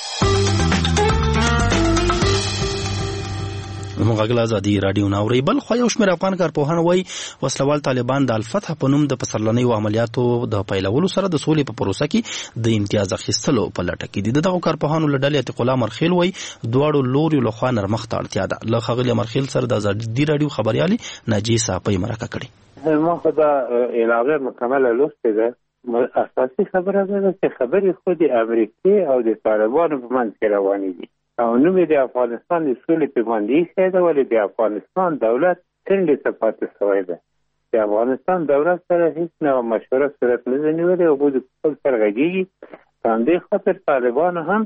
موږ غږ ازادي رادیو ناوړي. بل خو یو شمېر افغان کارپوهان وایي وسلوال طالبان د الفتح په نوم د پسرلنیو عملیاتو د پیلولو سره د سولې په پروسه کې د امتیاز اخیستلو په لټه کې دي. دغه کارپوهانو له ډلې عتیق الله مرخیل وایي دواړو لوریو لخوا نرمښت ته اړتیا ده. له ښاغلي مرخیل سره د ازادي رادیو خبریالي ناجیه صافۍ مرکه کړې. ما خو دا علاقه مکمله لوستې ده. اساسي خبره ده چې خبرې خو د امریکې او د طالبانو په منځ کې روانې دي او نوم یې د افغانستان د سولې پیماندهي ښی ده، ولې د افغانستان دولت څنډې ته پاتې شوی ده. د افغانستان دولت سره هیڅ نه مشوره صورت نه ده نیولې او دوی خپل سره غږېږي. په همدې خاطر طالبانو هم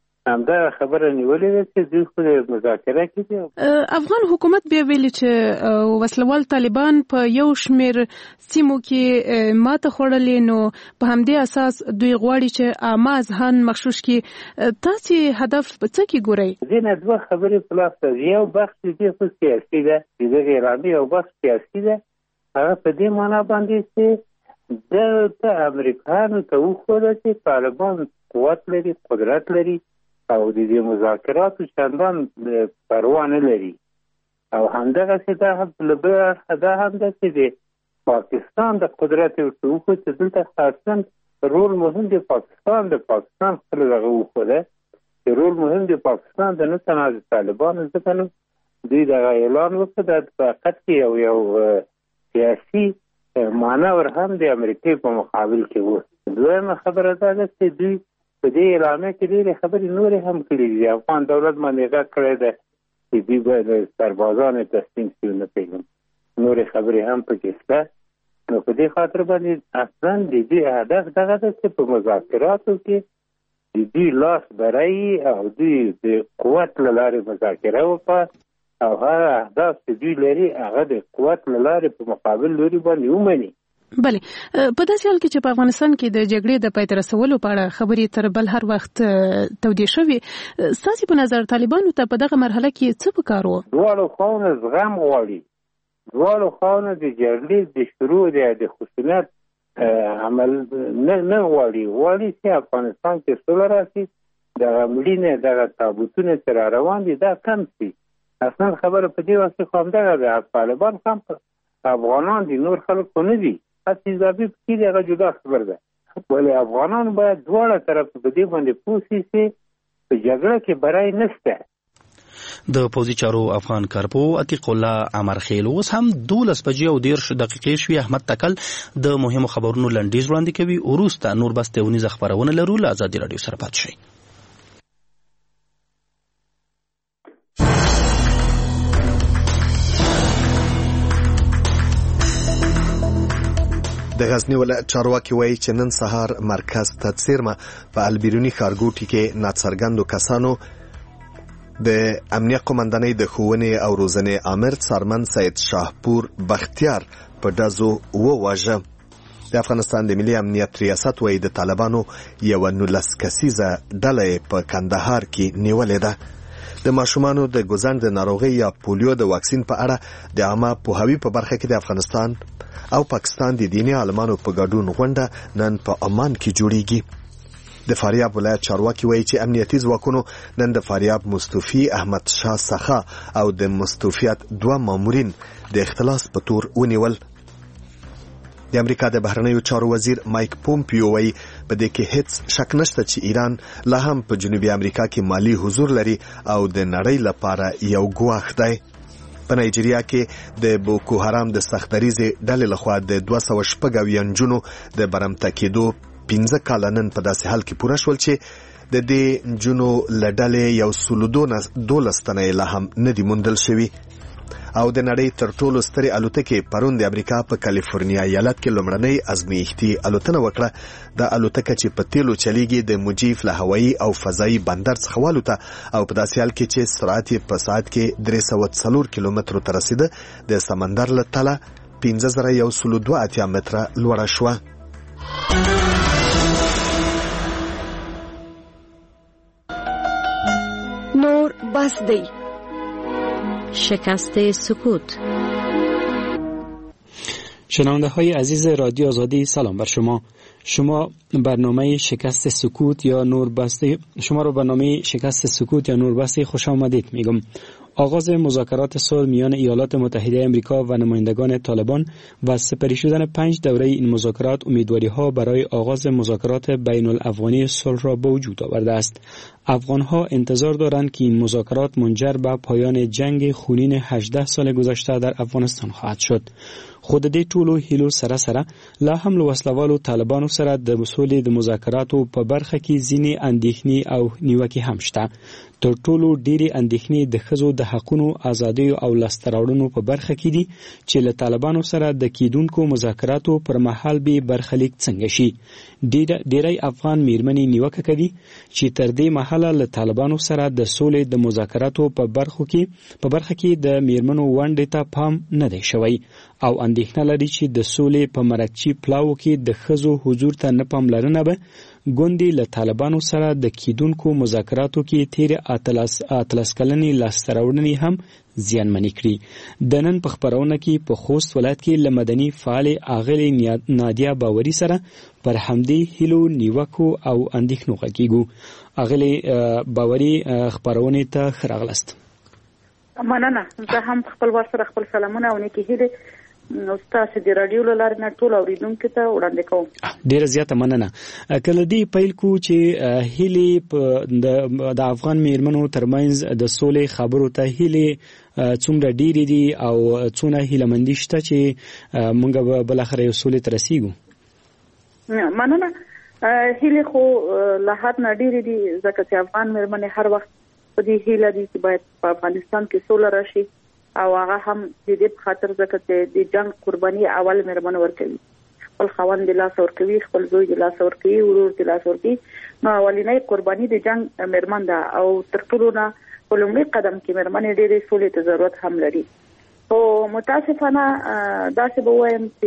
همدغه خبره نیولې ده چې دوی خو د مذاکره کې دي. افغان حکومت بیا ویلي چې وسلوال طالبان په یو شمېر سیمو کې ماته خوړلې، نو په همدې اساس دوی غواړي چې عامه اذهان مغشوش کړي. تاسې هدف څه کې ګورئ؟ دې نه دوه خبرې په لاس ده. یو بخش دې خو سیاسي ده، د دغې اعلامیې یو بخش سیاسي ده. هغه په دې معنا باندې چې دلته امریکایانو ته وښوده چې طالبان قوت لري، قدرت لري او د دې مذاکراتو چندان پروا نه لري. او همدغسې دا هم له بله اړخه دا هم ده چې د پاکستان د قدرت ورته وښود چې دلته خاصا رول مهم د پاکستان د پاکستان خپل دغه وښوده چې رول مهم د پاکستان د نه تنها د طالبانو، ځکه نو دوی دغه اعلان وکړه د حقیقت کې یو یو سیاسي معنا ور هم د امریکې په مقابل کې و. دویمه خبره دا ده چې دوی په دې اعلامیه کې ډېرې خبرې نورې هم کړي دي. افغان دولت باندې غږ کړی ده چې دوی باید سربازان تسلیم شي نه پوهېږم نورې خبرې هم پکې شته. نو په دې خاطر باندې اصلا د دوی هدف دغه ده چې په مذاکراتو کې د دوی لاس بری او دوی د قوت له لارې مذاکره وکړه او هغه اهداف چې دوی لري هغه د قوت له لارې په مقابل لوري باندې ومني. بله په داسې حال کې چې په افغانستان کې د جګړې د پای ته رسولو په اړه خبرې تر بل هر وخت تودې شوې، ستاسو په نظر طالبانو ته په دغه مرحله کې څه پکار وو؟ دواړو خواوو زغم غواړي، دواړو خواوو د جګړې د شروع د خصوصیت عمل نه غواړي، غواړي چې افغانستان کې سوله راشي، دغه مړینې دغه تابوتونه چې را روان دي دا کم شي. اصلا خبره په دې وخت کې خو همدغه ده، طالبان هم افغانان دي، نور خلک خو نه دي، هسې اضافي پکې دي، هغه جدا خبر ده. ولې افغانان باید دواړه طرف په دې باندې پوه شي چې په جګړه کې بری نشته. د پوځي چارو افغان کارپو عتیق الله امرخیل اوس هم دولس بجې او دېرش دقیقې شوې. احمد تکل د مهمو خبرونو لنډیز وړاندې کوي، وروسته نور بس تونیزه خبرونه لرو. له ازادي راډیو سره پاتې شئ. د غزنی ولایت چارواکي وایي چې نن سهار مرکز ته څیرمه په البیرونی ښارګوټي کې ناڅرګندو کسانو د امنیه قومندانۍ د ښوونې او روزنې امر څارمن سید شاهپور بختیار په ډزو وواژه. د افغانستان د ملي امنیت ریاست وایي د طالبانو یوه نولس کسیزه ډله په کندهار کې نیولې ده. د ماشومانو د ګوزڼ د ناروغۍ یا پولیو د واکسین په اړه د عامه پوهاوي په برخه کې د افغانستان او پاکستان د دیني عالمانو په ګډون غونډه نن په عمان کې جوړیږي. د فاریاب ولایت چارواکي وایي چې امنیتي ځواکونو نن د فاریاب مصطفی احمد شاه سخا او د مصطفیات دوه مامورین د اختلاس په تور ونیول. د امریکا د بهرنیو چارو وزیر مایک پومپیو وایي په دې کې هیڅ شک نشته چې ایران لا هم په جنوبي امریکا کې مالی حضور لري او د نړۍ لپاره یو ګواښ دی. په نایجیریا کې د بوکو حرام د سختدریزې ډلې لخوا د دوه سوه شپږ اویا نجونو د برمته کېدو پنځه کاله نن په داسې حال کې پوره شول چې د دې نجونو له ډلې یو سل دولس تنه لا هم نه دي موندل شوي. او د نړۍ تر ټولو سترې الوتکې پرون د امریکا په کالیفورنیا ایالت کې لومړنۍ ازمایښتي الوتنه وکړه. د الوتکه چې په تیلو چلیږي د مجیف له هوایي او فضایي بندر څخه والوته او په داسې حال کې چې سرعت په ساعت کې درې سوه څلور کیلومترو ته رسیده، د سمندر له تله پنځه زره یو سل دوه اتیا متره لوړه شوه. نور بس دی. شکست سکوت. شنونده های عزیز رادیو آزادی، سلام بر شما. شما برنامه شکست سکوت یا نور بسته شما رو برنامه شکست سکوت یا نور بسته خوش آمدید میگم. آغاز مذاکرات صلح میان ایالات متحده آمریکا و نمایندگان طالبان و سپری شدن پنج دوره این مذاکرات امیدواری ها برای آغاز مذاکرات بین الافغانی صلح را به وجود آورده است. افغان ها انتظار دارند که این مذاکرات منجر به پایان جنگ خونین هجده سال گذشته در افغانستان خواهد شد. خود دې ټولو هیلو سره سره لا هم له وسلوالو طالبانو سره د وسولې د مذاکراتو په برخه کې ځینې اندېښنې او نیوکې هم شته. تر ټولو ډېرې اندېښنې د ښځو د حقونو، ازادیو او لاسته راوړنو په برخه کې دي چې له طالبانو سره د کیدونکو مذاکراتو پر مهال به برخلیک څنګه شي. ډېری افغان میرمنې نیوکه کوي چې تر دې مهاله له طالبانو سره د سولې د مذاکراتو په برخو کې په برخه کې د میرمنو ونډې ته پام نه دی شوی او اندېښنه لري چې د سولې په مرکچي پلاو کې د ښځو حضور ته نه پاملرنه به ګوندې له طالبانو سره د کیدونکو مذاکراتو کې تیر اتلس اتلس کلنې لاسته راوړنې هم زیانمنې کړي. د نن په خپرونه کې په خوست ولایت کې له مدني فعال اغلې نادیا باوري سره پر همدې هیلو نیوکو او اندېښنو غږیږو. اغلې باوري خپرونې ته ښه راغلاست. مننه. زه هم خپل ور سره خپل سلامونه او نیکې هیلې تاسو د رادیو لارې نه ټول اوریدونکو ته وړاندې کوم. ډیره زیاته مننه. کله دې پیل کو چې هیلې د افغان میرمنو ترمنځ د سولې خبرو ته هیلې څومره ډیرې دي او څونه هیلهمندي شته چې موږ به بالاخره یو سولې ته رسیږو؟ مننه. هیلې خو له حد نه ډیرې دي ځکه چې افغان میرمنې هر وخت په دې هیله دي چې باید په افغانستان کې سوله راشي او هغه هم د دې په خاطر ځکه چې د جنگ قرباني اول میرمن ورکوي، خپل خاوند د لاس ورکوي، خپل زوی د لاس ورکوي، ورور د لاس ورکوي. نو اولینۍ قرباني د جنگ میرمن ده او تر ټولو نه په لومړي قدم کې میرمن ډېرې سولې ته ضرورت هم لري. او متاسفانه داسې به وایم چې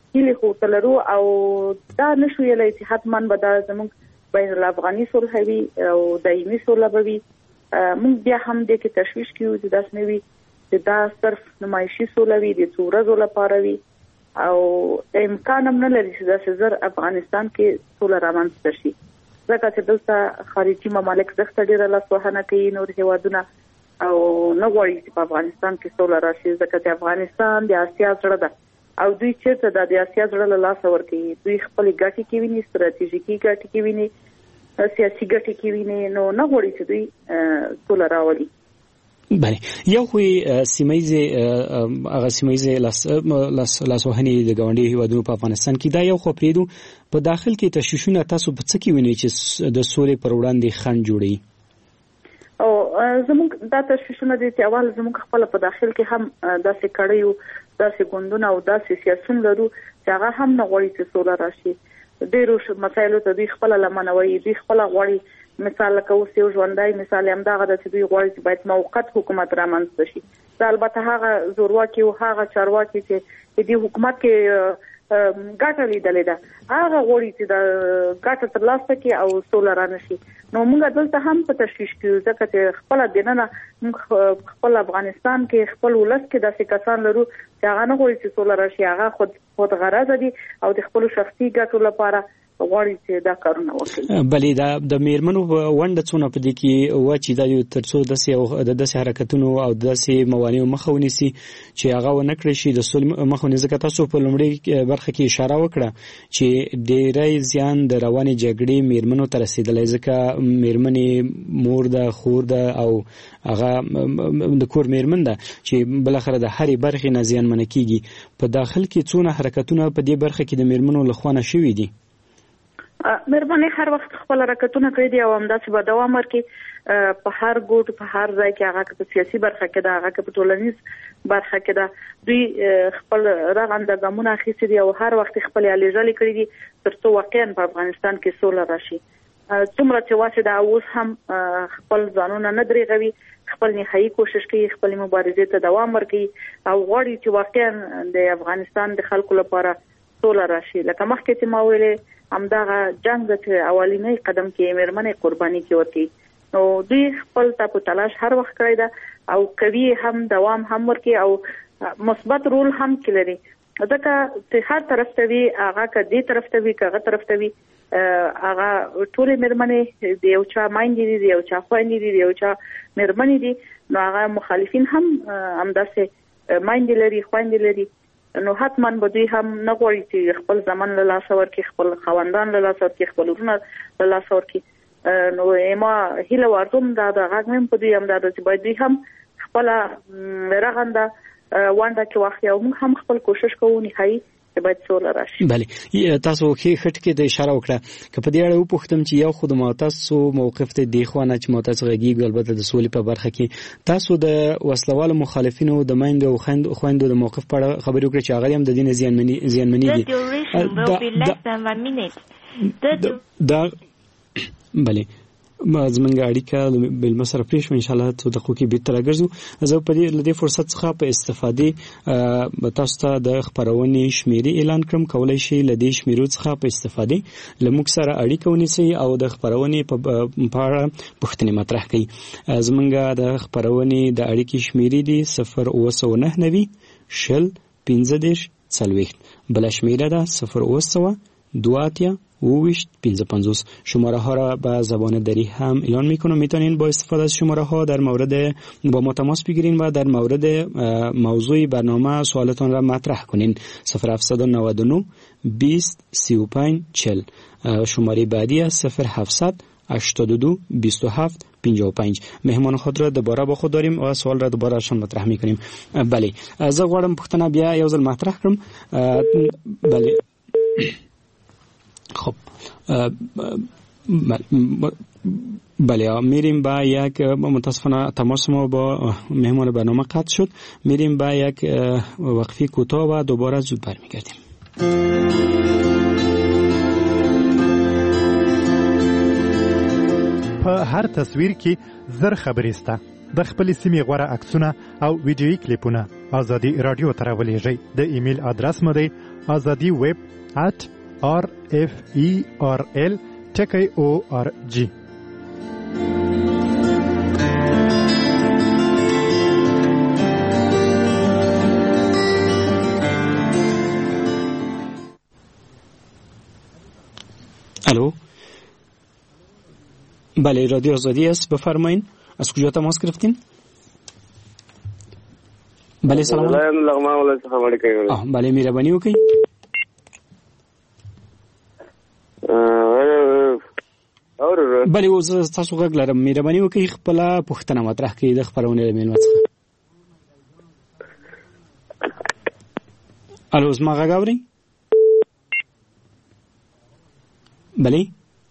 هیله خو تلرو او دا نشو یلای چې حتمان به دا زموږ بین الافغاني صلح وي او دایمي صلح به وي. موږ بیا هم د کې تشویش کیو چې داس نه وي چې دا صرف نمایشي صلح وي د څو ورځې لپاره وي او امکان هم نه لري چې دا زر افغانستان کې صلح رامنځته شي، ځکه چې دلته خارجي ممالک زخت ډیره لاسوهنه کوي نور هیوادونه او نه غواړي چې په افغانستان کې صلح راشي، ځکه چې افغانستان د آسیا زړه ده او دوی چیرته د آسیا زړه له لاسه ورکوي. دوی خپل ګټې کې ویني، ستراتیژیکي ګټې کې ویني، سیاسي ګټې کې ویني، نو نه غواړي چې دوی صلح راولي. بله یو خو سیمایي هغه سیمایي لاس لاسوهنې د ګاونډي هیوادونو په افغانستان کې دا یو خو پریدو په داخل کې تشویشونه تاسو په څه کې وینئ چې د سولې پر وړاندې خنډ جوړي؟ او زموږ دا تشویشونه دي چې اول زموږ خپل په داخل کې هم داسې کړیو، داسې ګوندونه او داسې سیاسيون لرو چې هغه هم نه غواړي چې صلح راشي. ډیرو مسایلو ته دوی خپل لمنوي، دوی خپل غواړي. مثال لکه اوس یو ژوندۍ مثال هم دا غواړي چې دوی غواړي چې باید موقت حکومت رامنځته شي. دا البته هغه زورواکي او هغه چارواکي چې د حکومت کې ګټه لیدلې ده هغه غواړي چې دا ګټه ترلاسه کړي او صلح رانشي. نو موږ دلته هم په تشویش کې ځکه چې خپل دینه موږ خپل افغانستان کې خپل ولس کې داسې کسان لرو چې هغه نه غواړي چې صلح راشي، هغه خود خود غرض دي او د خپل شخصي ګټو لپاره غواړي چې دا کارونه وکړي. بلې دا د میرمنو ونډه څونه په دې کې و چې دا یو ترڅو داسې د داسې حرکتونو او داسې موانعو مخه ونیسي چې هغه ونه کړی شي د صلح مخه ونیسي. ځکه تاسو په لومړۍ برخه کې اشاره وکړه چې ډېری زیان د روانې جګړې میرمنو ته رسېدلی، ځکه میرمنې مور ده، خور ده او هغه د کور میرمن ده چې بلاخره د هرې برخې نه زیانمنه کیږي. په داخل کې څونه حرکتونه په دې برخه کې د میرمنو لخوا نه شوي دي؟ مېرمنې هر وخت خپل حرکتونه کړی دي او همداسې به دوام ورکړي په هر ګوټ په هر ځای کې، هغه په سیاسي برخه کې ده، هغه په ټولنیز برخه کې ده. دوی خپل رغنده ګامونه اخیستي دي او هر وخت خپل الیژلې کړي دي ترڅو واقعا په افغانستان کې صلح راشي. څومره چې واسه دا اوس هم خپل ځانونه نه درېږوي، خپل نهایي کوشش کوي خپل مبارزې ته دوام ورکړي او غواړي چې واقعا د افغانستان د خلکو لپاره صلح راشي. لکه مخکې چې ما ویلې همدغه جنگ د اولینی قدم کې مېرمنې قرباني کې ورکړي، نو دوی خپل ته په تلاش هر وخت کړی ده او کوي هم دوام هم ورکړي او مثبت رول هم کړي. ځکه چې هر طرف ته وي، هغه که دې طرف ته وي که هغه طرف ته وي، هغه ټولې مېرمنې د یو چا میندې دي، د یو چا خویندې دي، د یو چا مېرمنې دي، نو هغه مخالفین هم همداسې میندې لري، خویندې لري. نو حتما به دوی هم نه غواړي چې خپل ځمن له لاسه ورکړي، خپل خاوندان له لاسه ورکړي، خپل ورونه له لاسه ورکړي. نو ما هیله وارتم دا د غږ مې په دوی هم دا چې باید دوی هم خپله رغنده ونډه کې واخلي او موږ هم خپل کوشش کوو نهایي چې باید صلح راشي. بله تاسو کې خټ کې د اشاره وکړه که په دې اړه وپوښتم چې یو خو د معترضو موقف ته دی خو نه چې معترض غږیږي، البته د سولې په برخه کې تاسو د وسلوالو مخالفینو د میندو او خویندو د موقف په اړه خبرې وکړئ چې هغه هم د دین زیانمني زیانمني دي. دا بله زمونږ اړیکه بل مسره پرې شو ان شاء الله څو دقیقې به تر راګرځو. زه په دې لدې فرصت څخه په استفادې تاسو ته د خبرونې شمیرې اعلان کړم. کولای شئ لدې شمیرو څخه په استفادې لموږ سره اړیکه ونیسئ او د خبرونې په اړه پوښتنې مطرح کړئ. زمونږ د خبرونې د اړیکې شمیرې دي صفر اوه سوه نهه نوي شل پنځه دېرش څلوېښت. بله شمیره ده صفر اوه سوه دوه اتیا اوویشت پنځه پنځوس. شماره ها را به زبان دری هم اعلان میکنم. میتونین با استفاده از شماره ها در مورد با ما تماس بگیرین و در مورد موضوع برنامه سوالتان را مطرح کنین. صفر هفتصد و نود و نه بیست سی و پنج چهل. شماره بعدی است صفر هفتصد هشتاد و دو بیست و هفت پنجاه و پنج. مهمان خود را دوباره با خود داریم و سوال را دوباره شان مطرح میکنیم. بله زه غواړم پوښتنه بیا یو ځل مطرح کړم. بله خب بله میریم با یک متاسفانه تماس ما با مهمان برنامه قطع شد. میریم با یک وقفه کوتاه و دوباره زود برمیگردیم. په هر تصویر کې زر خبرې سته، د خپل سیمې غوړه عکسونه او ویډیویي کلیپونه. ازادي رادیو ته راولېږئ. د ایمیل ادرس مو دی azadi web at r f e r l ټکی او ار جی. الو بله رادیو آزادی است، بفرمایید. از کجا تماس گرفتین؟ بله سلام علیکم. آه بله مهربانی وکړئ. بله اوس تاسو غږ لرم، مهرباني وکړئ خپل پوښتنه مطرح کړئ د خبرونه میلمه څخه. الو زما غږ اورئ؟ بله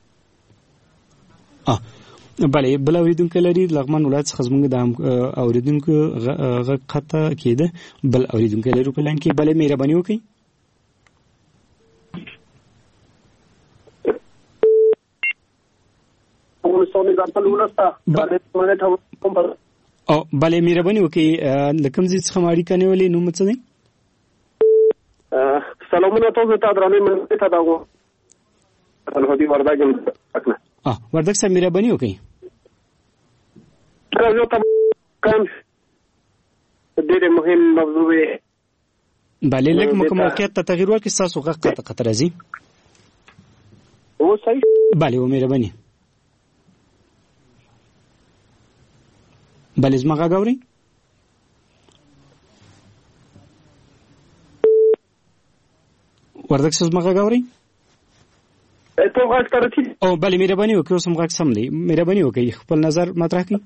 اه بله بل اوریدونکو لري لغمان ولایت څخه زموږ د اوریدونکو غږ قطع کېده. بل اوریدونکو لري په لان کې. بله مهرباني وکړئ. او بله مهرباني وکړئ د کوم ځای څخه اړیکه نیولې، نوم څه دی؟ سلامونه تاسو ته درنې مننه ته داغو الهدي وردګم اکنه اه وردګ سره مهرباني وکړئ. راځو ته کوم ډېر مهم موضوع بله لږ موقعیت ته تغییر ورکړئ. تاسو غږ قطع قطع راځي. او صحیح بله و مهرباني. بله زما غږ اورئ؟ وردګ سره زما غږ اورئ؟ ته غږ ترتیب او بله مهرباني وکړئ. اوس هم غږ سم دی، مهرباني وکړئ خپل نظر مطرح کړئ.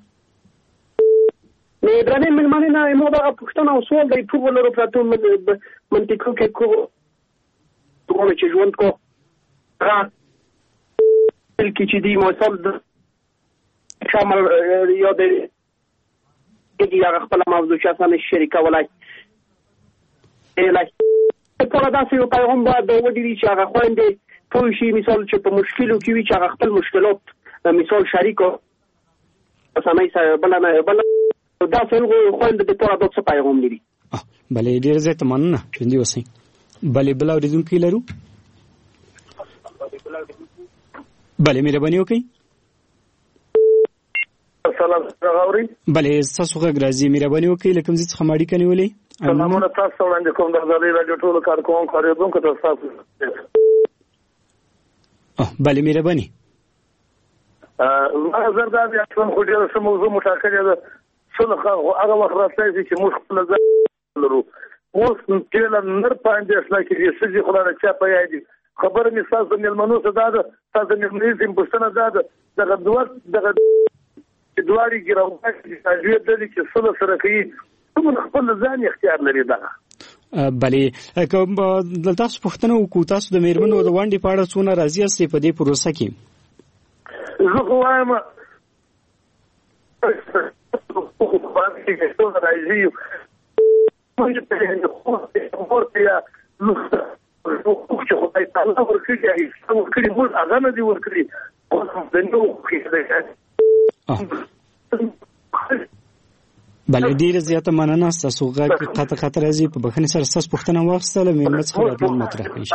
نه درنې مېلمانه نه مو دا پوښتنه او سوال دی ټول ولرو پراتو منطقو کې کو ټول چې ژوند کو را بلکې چې دی موصل د شامل یو دی چې هغه خپل موضوع شاسانه شریکه ولای الای په دا داسې یو پیغام باید وډیری چې هغه خويندې ټول شي مثال چې په مشکلو کې وي چې هغه خپل مشکلات مثال شریکو سمای سره بل نه بل دا څنګه خويندې په توګه د څه پیغام لري. بله ډیر زیات مننه چوندې وسی. بله بل اوریدونکو لرو؟ بله مهرباني وکړئ. سلام راغوري. بله تاسو غږ راځي، مهرباني وکړئ لکه څنګه څخه ماړی کني ولې. سلامونه تاسو وړاندې کوم د غزالي رادیو ټول کارکون خریدونکو ته تاسو. اه بله مهرباني. ما زردا بیا څنګه خو ډیره سم موضوع متأکد ده څنګه هغه وخت راځي چې موږ خپل ځای لرو. اوس کله نر پاندې اسلا کې سږي خلانه چا په یادي خبر می تاسو ملمنو څه ده تاسو ملمنو زم پښتنه ده دغه دوه دغه دواري ګراوند چې تاجوی د دې چې څه سره کوي کوم خپل ځان اختیار لري ده. بله کوم د تاسو پښتنه او کو تاسو د میرمنو د وانډي پاړه څونه راځي چې په دې پروسه کې زه وایم خو باندې چې څو راځي موږ په دې خو ورته نو چې خدای تعالی ورکړي څو کړي موږ هغه نه دی ورکړي خو د نو کې بله ډیره زیاته مننه. تاسو غږ قطع قطع راځي، په بخښنې سره تاسو پوښتنه واخیستله مېلمه څخه راپور مطرح کړئ.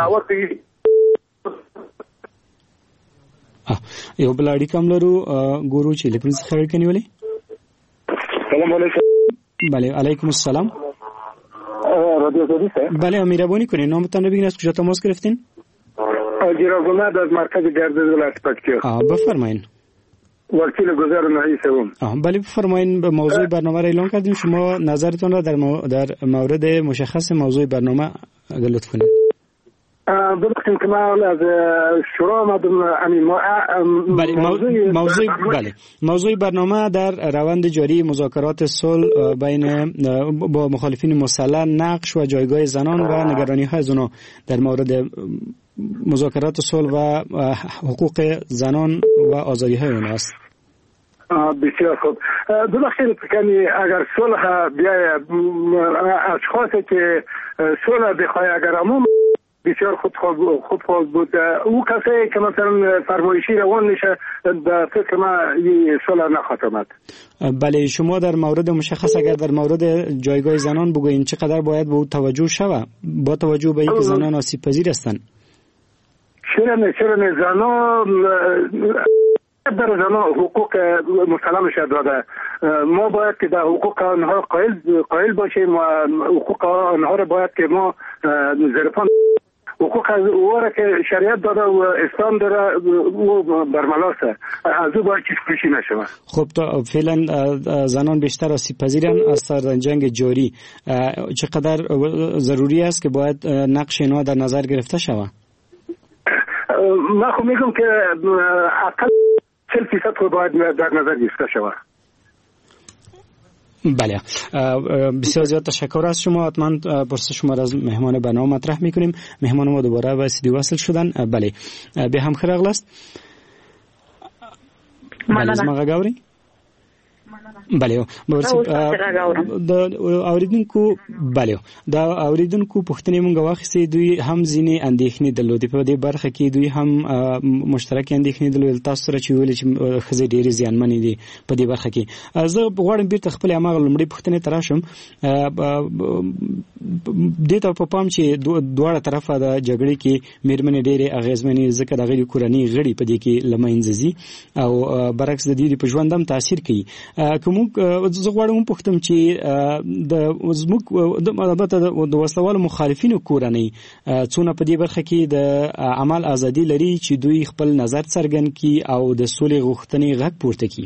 یو بل اړیکه هم لرو، ګورو چې له کوم څخه اړیکه نیولې. سلام علیکم. بله علیکم السلام. رادیو آزادی سه. بله مهربانی کنید نامتان رو بگین از کجا تماس گرفتین؟ جیراگومد از مرکز گردش ولایت پکتیا. آه بفرمایین. وکیل گذر نهایی سوم. آه بله بفرمایین. به موضوع برنامه را اعلان کردیم، شما نظرتون را در مو... در مورد مشخص موضوع برنامه اگر لطف کنید. ببخشید که من از شروع آمدم همین بله موضوع موضوع بله موضوع برنامه در روند جاری مذاکرات صلح بین با مخالفین مسلح، نقش و جایگاه زنان و نگرانی‌های زنان در مورد مذاکرات صلح و حقوق زنان و آزادی‌های اونها است. بسیار خوب. ببخشید کنی اگر صلح بیاید اشخاصی که صلح بخواه اگر عموم بسیار خودخواه خودخواه بود. او کسی که مثلا فرمایشی روان میشه به فکر ما این صلح نخواهد آمد. بله، شما در مورد مشخص اگر در مورد جایگاه زنان بگویین چقدر باید به او توجه شود با توجه به اینکه زنان آسیب پذیر هستند؟ چرا نه چرا نه زنان در زنان حقوق مسلم شد داده. ما باید که در حقوق آنها قائل قائل باشیم و حقوق آنها را باید که ما زیرپان حقوق از او را که شریعت داده و اسلام داره او برملاسه، از او باید چیز پریشی نشود. خب تا فعلا زنان بیشتر آسیب پذیرن از سر جنگ جاری. چقدر ضروری است که باید نقش اینا در نظر گرفته شود؟ من خب میگم که اقل چهل فیصد رو باید در نظر گرفته شود. بله، بسیار زیاد تشکر از شما. حتما پرسش شما را از مهمان برنامه مطرح میکنیم. مهمان ما دوباره به استودیو وصل شدن. بله، به هم خیر اغلاست. بله، زما غاوري. بله، د اوریدونکو بله دا اوریدونکو پښتنې مونږ واخیستې، دوی هم ځینې اندېښنې درلودې په دې برخه کې، دوی هم مشترک اندېښنې درلودې. تاسو سره چې ویل چې ښځې ډېرې زیانمنې دي په دې برخه کې. زه غواړم بیرته خپل هماغه لومړۍ پوښتنې ته راشم. دې ته په پام چې دواړه طرفه د جګړې کې مېرمنې ډېرې اغېزمنې، ځکه د هغې کورنۍ غړي په دې کې له منځه ځي او برعکس د دې په ژوند هم تاثیر کوي. موږ زه غواړم پوښتم چې د زموږ البته د وسلوالو مخالفینو کورنۍ څونه په دې برخه کې د عمل ازادي لري چې دوی خپل نظر څرګند کړي او د سولې غوښتنې غږ پورته کړي؟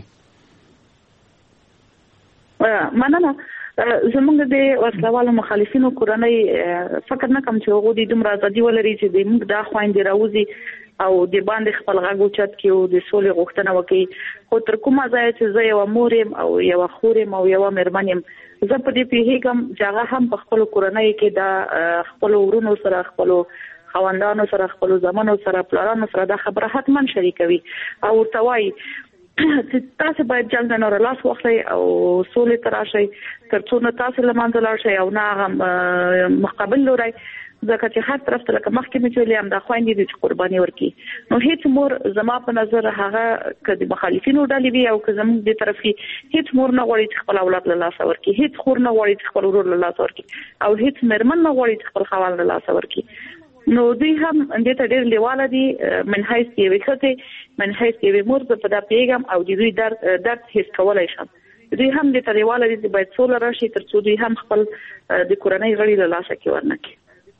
مننه. زمونږ د وسلوالو مخالفینو کورنۍ فکر نه کوم چې هغوی د دومره ازادي ولري چې د موږ دا خویندې راوځي او د باندې خپل غږ اوچت کړي او د سولې غوښتنه وکړي. خو تر کومه ځایه چې زه یوه مور یم او یوه خور یم او یوه مېرمن یم، زه په دې پوهېږم چې هغه هم په خپلو کورنیو کې د خپلو ورونو سره، خپلو خاوندانو سره، خپلو زامنو سره، پلارانو سره دا خبره حتما شریکوي او ورته وایي چې تاسو باید جنګ نه نور لاس واخلئ او سولې ته راشئ، تر څو نه تاسو له منځه لاړ شئ او نه هغه مقابل لوری. ځکه چې هر طرف ته لکه مخکې مې چې ویلې هم دا خویندې دي چې قرباني ورکړي. نو هیڅ مور زما په نظر هغه که د مخالفینو ډلې وي او که زموږ دې طرف وي، هیڅ مور نه غواړي چې خپل اولاد له لاسه ورکړي، هیڅ خور نه غواړي چې خپل ورور له لاسه ورکړي او هیڅ مېرمن نه غواړي چې خپل خاوند له لاسه ورکړي. نو دوی هم دې ته ډېر لیواله دي من حیث یوې ښځې، من حیث یوې مور زه په دا پوهېږم او د دوی درد درد حس کولی شم. دوی هم دې ته لیواله دي چې باید سوله راشي تر څو دوی هم خپل د کورنۍ غړي له لاسه کې ورنکړي.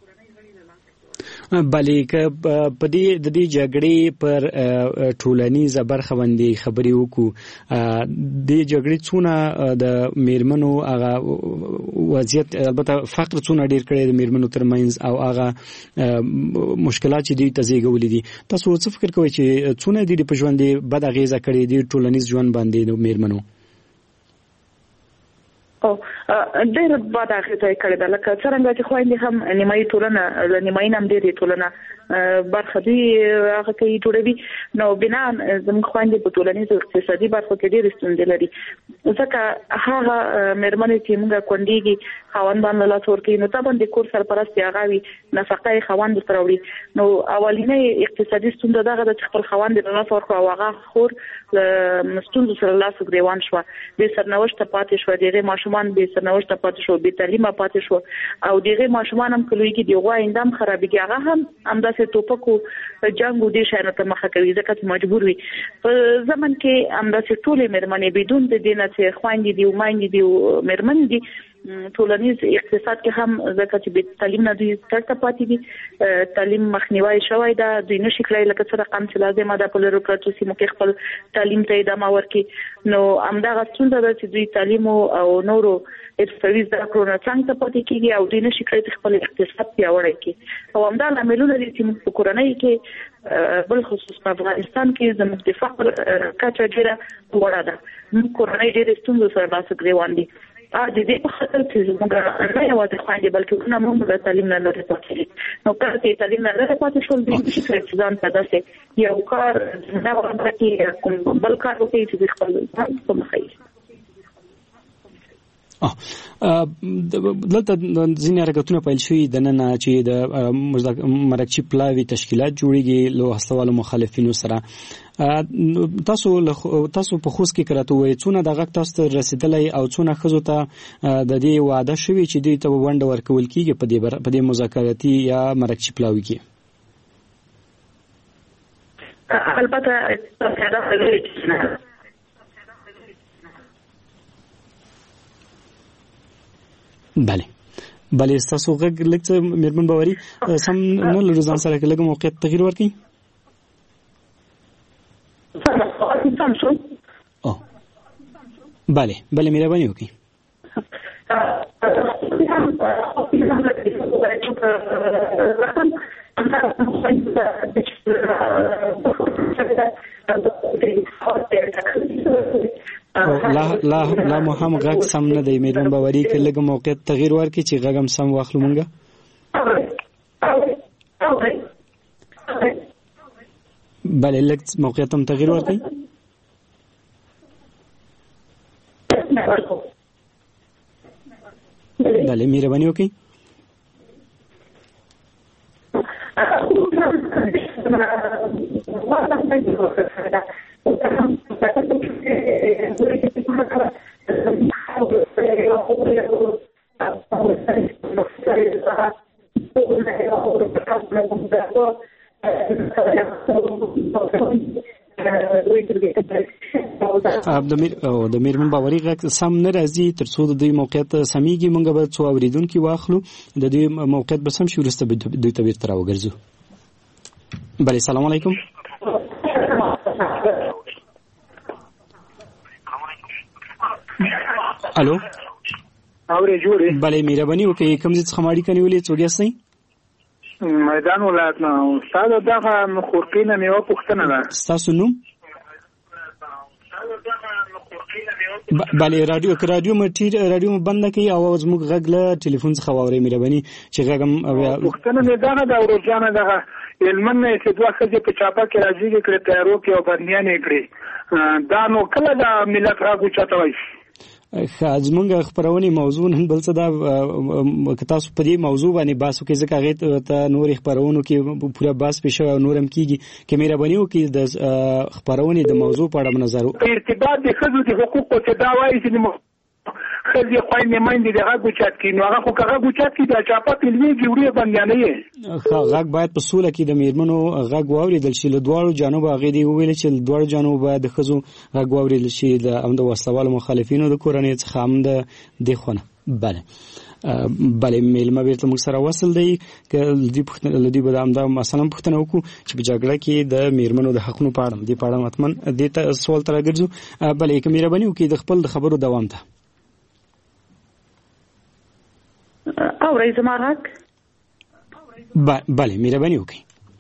بلې که په دې د دې جګړې پر ټولنیزه برخه باندې خبرې وکړو، دې جګړې څونه د میرمنو هغه وضعیت، البته فقر څونه ډېر کړی د میرمنو ترمنځ او هغه مشکلات چې دوی ته زیږولي دي، تاسو څه فکر کوئ چې څونه دې په ژوند بد اغېزه کړې دي ټولنیز ژوند باندې د میرمنو؟ او ډېر بد اغېزه یې کړې ده، لکه څرنګه چې خویندې هم نیمایي ټولنه له نیمایي نه هم ډېرې ټولنه برخه دوی هغه کوي جوړوي. نو بنا زموږ خویندې په ټولنیزو اقتصادي برخو کې ډېرې ستونزې لري، ځکه هغه مېرمنې چې موږ کونډېږي خاوندان له لاسه ورکوي، نو طبعا د کور سرپرست یې هغه وي، نفقه یې خاوند ورته راوړي. نو اولینۍ اقتصادي ستونزه دغه ده چې خپل خاوند یې له لاسه ورکړو او هغه خور له ستونزو سره لاس ګرېوان شوه، بې سرنوشته پاتې شوه، د هغې ماشومان بې سرنوشته پاتې شو، بې تعلیمه پاتې شو او د هغې ماشومان هم که لویږي د هغوی آینده هم خرابېږي. هغه هم همداسې ټوپکو جنګ و دې شیانو ته مخه کوي ځکه چې مجبور وي. په زمن کې همداسې ټولې مېرمنې بدون د دې نه چې خویندې دي او میندې دي او مېرمنې دي، ټولنیز اقتصاد کې هم ځکه چې بې تعلیم نه دوی ټرته پاتې دي، تعلیم مخنیوی شوی ده، دوی نشي کړی لکه څه رقم چې لازمه ده په لرو پرتو سیمو کې خپل تعلیم ته ادامه ورکړي. نو همدغه ستونزه ده چې دوی تعلیم او نورو حرفوي زده کړو نه څنګ ته پاتې کېږي او دوی نشي کړی چې خپل اقتصاد پیاوړی کړي. او همدا لاملونه دي چې موږ په کورنۍ کې بالخصوص په افغانستان کې زموږ د فقر کچه ډېره لوړه ده. موږ کورنۍ ډېرې ستونزو سره لاس ګرېوان دي. د دې په خاطر چې زموږ نه یوازې خویندې بلکې ورونه موږ د تعلیم نه لرې پاتې دي. نو کله چې تعلیم نه لرې پاتې شول دوی نشي کړی چې ځان ته داسې یو کار نه برابره کړي، کوم بل کار وکړي چې دوی خپل ځان په مخه یوسي. دلته ځینې حرکتونه پیل شوي د نن چې د مرکچي پلاوي تشکیلات جوړیږي له وسلوالو مخالفینو سره. تاسو تاسو په خوست کې کراته وای څونه د غږ تاسو ته رسیدلای او څونه خزو ته د دې وعده شوی چې دوی ته ونډه ورکول کیږي په دې په دې مذاکراتي یا مرکچي پلاوي کې؟ البته بله بله تاسو غږ لږ څه میرمن باوري سم نه لرو ځان سره لږ موقعیت تغییر ورکړئ. او بله بله مهرباني وکړئ. لا لا لا مو هم غږ سم نه دی میرمن باوري کې لږ موقعیت تغییر ورکړي چې غږ هم سم واخلو مونږه. بله لږ موقعیت هم تغییر ورکړي. بله مهرباني وکړئ. د میرمن باوري غږ سم نه راځي تر څو د دوی موقعیت سميږي مونږ به څو اوریدونکو واخلو د دوی موقعیت به سم شي ورسته دوی ته بیرته راوګرځو. بله سلام علیکم. الو اورې جوړې بله مهرباني وکړئ کوم ځای څخه ماړی کني ولې څوک یاستئ؟ میدان ولایت نه استاد دغه خورقینه میوه پښتنه ده. تاسو نوم؟ بله رادیو که رادیو مټی رادیو بند کړئ او زموږ غږ له ټلیفون څخه واورئ مهرباني چې غږ هم پښتنه نه دغه د ورځانه دغه علمن نه چې دوه ښځې په چاپه کې راځي کړي تیارو کې او بندیانې کړي دا نو کله د ملت غږ اوچاته وایي. زمونږ خبرونې موضوع نن بل څه دا که تاسو په دې موضوع باندې بحث وکړئ ځکه هغې ته نورې خبرونو کې پوره بحث پې شوی او نور هم کېږي که مهرباني وکړي د خبرونې د موضوع په اړه نظر ارتباط د ښځو د حقوقو چې دا وایي چې ښځې خویندې میندې د غږ اوچت کړي نو هغه خو که غږ اوچت کړي د چاپه کې لویږي وړې بندیانې یې غږ باید په سوله کې د میرمنو غږ واورېدل شي له دواړو جانبو هغې دې وویلې چې له دواړو جانبو باید د ښځو غږ واورېدل شي د هم د وسلوالو مخالفینو د کورنۍ څخه هم د دې خونه. بله بله میلمه بیرته موږ سره وصل دی که له دوی به د همدا مثلا پوښتنه وکړو چې په جګړه کې د میرمنو د حقونو په اړه دې په اړه حتما دې ته سوال ته راګرځو. بله که مهرباني وکړي د خپل د خبرو دوام ته. اورئ زما غږ؟ بله مهرباني وکړئ.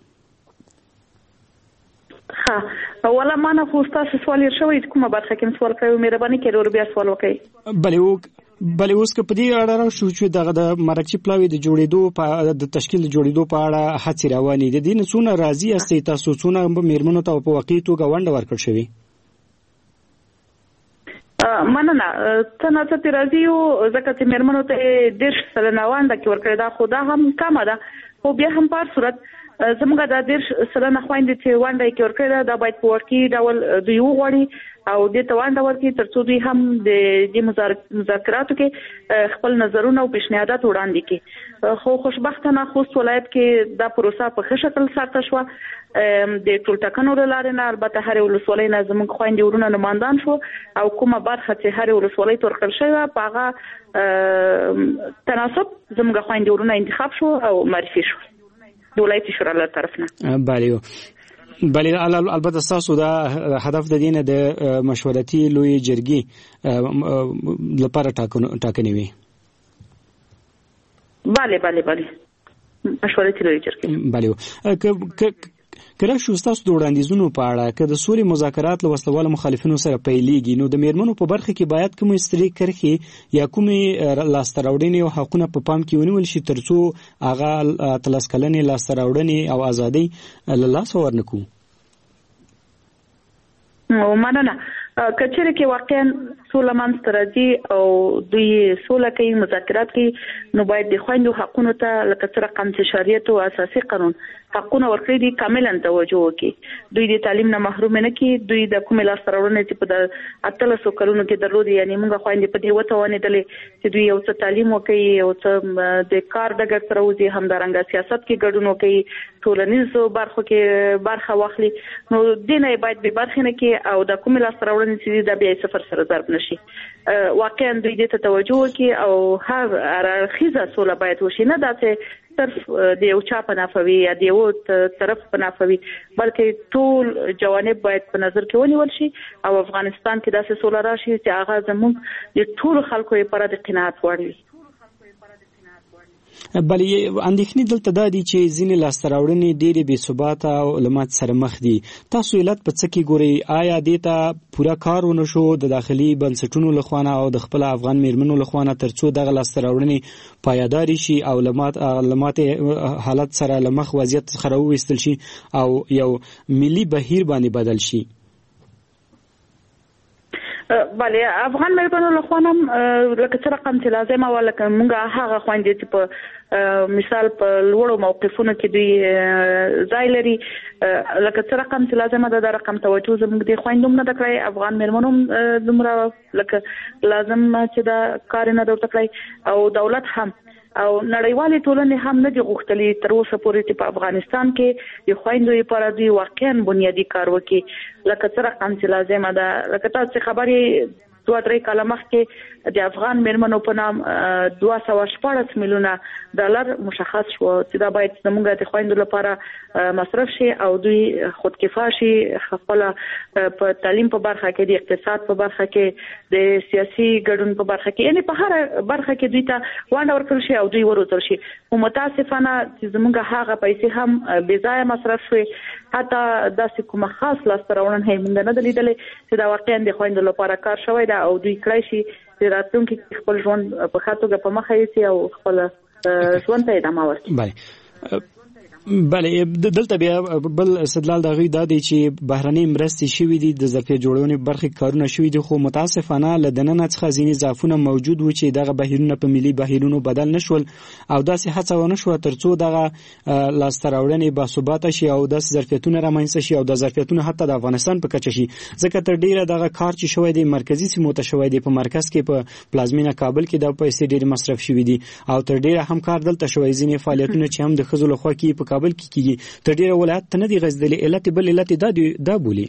ښه اوله ما نه خو ستاسو سوال یې شوی کومه برخه کې سوال کوي مهرباني کړئ ور بیا سوال وکړئ. بله بله اوس که په دې اړه راشو چې دغه د مرکچي پلاوي د جوړېدو په د تشکیل د جوړېدو په اړه هڅې روانې دي د دې نه څونه راضي یاستئ تاسو څونه میرمنو ته په واقعي توګه ونډه ورکړل شوې؟ مننه څه نه څه راځي یو ځکه چې میرمنو ته دېرش سلنه ونډه کې ورکړې ده خو دا هم کمه ده خو بیا هم په هر صورت زموږ د دېرش سلنه خویندې چې ونډه یې کې ورکړې ده دا باید په واقعي ډول دوی وغواړي او دې ته ونډه ورکړي تر څو دوی هم د دې مذاکراتو کې خپل نظرونه او پیشنهادات وړاندې کړي. خو خوشبختانه خوست ولایت کې دا پروسه په ښه شکل سرته شوه د ټولټاکنو له لارې نه البته هرې ولسوالۍ نه زموږ خویندې ورونه نمایندان شو او کومه برخه چې هرې ولسوالۍ ته ورکړل شوې وه په هغه تناسب زموږ خویندې ورونه انتخاب شو او معرفي شو د ولایتي شورا له طرف نه. بله بله البته ستاسو دا هدف د دې نه د مشورتي لویې جرګې لپاره ټاکنې وي؟ بله بله بله مشورتي لویې جرګې. بله کله شو ستاسو د وړاندیزونو په اړه که د سولې مذاکرات له وسلوالو مخالفینو سره پیلېږي نو د میرمنو په برخه کې باید کومې سترې کرښې یا کومې لاسته راوړنې او حقونه په پام کې ونیول شي تر څو هغه اتلس کلنې لاسته راوړنې او ازادۍ له لاسه ورنکړو؟ مننه کچېره کې واقعا سوله منځته راځي او دوی سوله کوي مذاکرات کوي نو باید د خویندو حقونو ته لکه څنګه رقم شریعت او اساسي قانون حقونه ورکړي دي کاملا توجه وکړي دوی د تعلیم نه محروم نه کی دوی د کومه لاسته راوړنې چې په د اتلسو کلونو کې درلودي یعنی موږ خويندې په دې وته ونه دلې چې دوی یو څه تعلیم وکړي او څه د کار دغه سره وځي همدارنګه سیاست کې ګډون وکړي ټولنیزو برخو کې برخه واخلي نو دینه باید به برخه نه کې او د کومه لاسته راوړنې چې د بیا صفر سره ضرب نشي واقعا دوی دې ته توجه وکړي او هر اړخیزه سوله باید وشي نه داسې صرف د یو چا په نافوي یا د یو طرف په نافوي بلکې ټول جوانب باید په نظر کې ونیول شي او افغانستان کې داسې سوله راشي چې هغه زموږ د ټول خلکو لپاره د قناعت وړ وي. بلې اندېښنې دلته دا دي چې ځینې لاسته راوړنې ډېرې بې ثباته او له ماتې سره مخ دي. تاسو علت په څه کې ګورئ؟ آیا دې ته پوره کار ونه شو د داخلي بنسټونو له خوا او د خپل افغان میرمنو له خوا تر څو دغه لاسته راوړنې پایداري شي او له ماتې حالت سره له مخ وضعیت څخه راوویستل شي او یو ملي بهیر باندې بدل شي؟ بله افغان مېرمنو له خوا هم لکه څه رقم چې لازمه وه لکه موږ هغه خویندې چې په مثال په لوړو موقفونو کې دوی ځای لري لکه څه رقم چې لازمه ده دا رقم توجه زموږ د خویندو هم نه ده کړی افغان مېرمنو هم دومره لکه لازم چې دا کار نه ده ورته کړی او دولت هم او نړیوالې ټولنې هم نه دي غوښتلي تر اوسه پورې چې په افغانستان کې د خویندو لپاره دوی واقعا بنیادي کار وکړي لکه څه رقم چې لازمه ده لکه تاسو خبرې دوه درې کاله مخکې د افغان مېرمنو په نام دوه سوه شپاړس میلیونه ډالر مشخص شو چې دا باید زموږ د خویندو لپاره مصرف شي او دوی خودکفا شي خپل په تعلیم په برخه کې د اقتصاد په برخه کې د سیاسي ګډون په برخه کې یعنی په هر برخه کې دوی ته ونډه ورکړل شي او دوی وروتل شي او متاسفانه چې زموږ هغه پیسې هم بې ځایه مصرف شوي حتی داسې کومه خاص لاسته راوړنه هم موږ نه ده لیدلې چې دا واقعا د خویندو لپاره کار شوی ده او دوی کړی شي چې راتلونکي خپل ژوند په ښه توګه په مخه یوسي او خپل ژوند ته ادامه ورکړي. بله بله دلته بیا بل استدلال د هغوی دا دی چې بهرنۍ مرستې شوي دي د ظرفیت جوړونې برخې کارونه شوي دي خو متاسفانه له دننه څخه ځینې ضعفونه موجود وو چې دغه بهیرونه په ملي بهیرونو بدل نه شول او داسې هڅه ونه شوه تر څو دغه لاسته راوړنې باثباته شي او داسې ظرفیتونه رامنځته شي او د ظرفیتونه حتی د افغانستان په کچه شي ځکه تر ډیره دغه کار چې شوی دی مرکزي سیمو ته شوی دی په مرکز کې په پلازمینه کابل کې د پیسې ډېرې مصرف شوي دي او تر ډیره هم کار دلته شوی ځینې فعالیتونه چې هم د ښځو لخوا کېږي په کابل کې کېږي تر ډیره ولایت ته نه دي غځېدلي علت بل علت دا بولي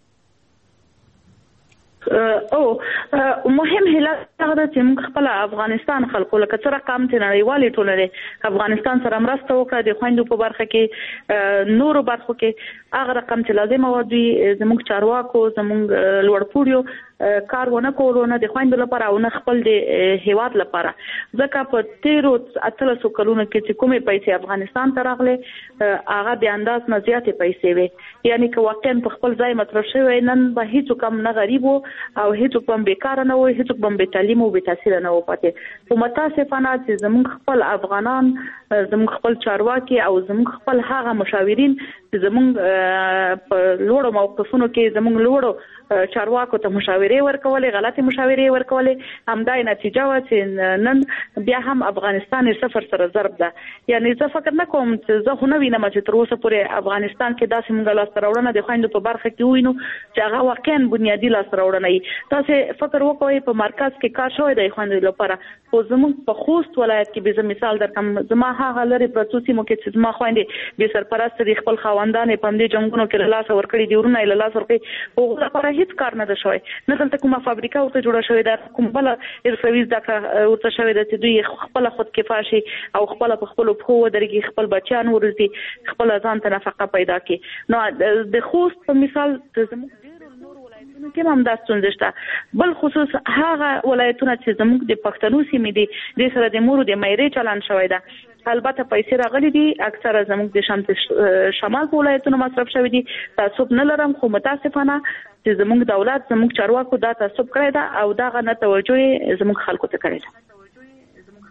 او مهم علت هغه ده چې موږ خپل افغانستان خلکو لکه څه رقم چې نړیوالې ټولنې افغانستان سره مرسته وکړه د خویندو په برخه کې نورو برخو کې هغه رقم چې لازمه وه دوی زموږ چارواکو زموږ لوړپوړیو کار ونه کولو نه د خویندو لپاره او نه خپل د هیواد لپاره ځکه په تیرو اتلسو کلونو کې چې کومې پیسې افغانستان ته راغلې هغه د انداز نه زیاتې پیسې وې یعنی که واقعا په خپل ځای مصرف شوی نن به هیڅوک هم نه غریب و او هیڅوک هم بیکاره نه و هیڅوک هم بې تعلیم او بې تحصیله نه و پاتې خو متاسفانه چې زموږ خپل افغانان زموږ خپل چارواکي او زموږ خپل هغه مشاورین چې زموږ په لوړو موقفونو کې زموږ لوړو چارواکو ته مشاورې ورکولې غلطي مشاورې ورکولې همدا نتیجه و چې نن بیا هم افغانستان صفر سره ضرب ده یعنی زه فکر نه کوم چې زه خو نه وینم چې تر اوسه پورې افغانستان کې داسې موږ لاسته راوړنه د خویندو په برخه کې وینو چې هغه واقعا بنیادي لاسته راوړنه وي تاسې فکر وکړئ په مرکز کې کار شوی دی خویندو لپاره خو زموږ په خوست ولایت کې به زه مثال درکړم زما هغه لرې پرتو سیمو کې چې زما خویندې بې سرپرسته دي خپل خاوندان یې په همدې جنګونو کې له لاسه ورکړي دي ورونه یې له لاسه ورکړي هغو لپاره هیڅ کار نه ده شوی نه دلته کومه فابریکه ورته جوړه شوې ده کوم بله حرفوي زده کړه ورته شوې ده چې دوی خپله خودکفا شي او خپله په خپلو پښو ودرېږي خپل بچیان وروزي خپله ځان ته نفقه پیدا کړي نو د خوست په مثال زموږ کې هم دا ستونزه شته بل خصوص هغه ولایتونه چې زموږ د پښتنو سیمې دي د سره د مورو د مېرې چلن شوی ده البته پیسې راغلي دي اکثره زموږ د شمال شمال ولایتونو مصرف شوی دي تعصب نه لرم خو متاسفانه چې زموږ دولت زموږ چارواکو دا تعصب کړی ده او دا غنه توجه زموږ خلکو ته کړی ده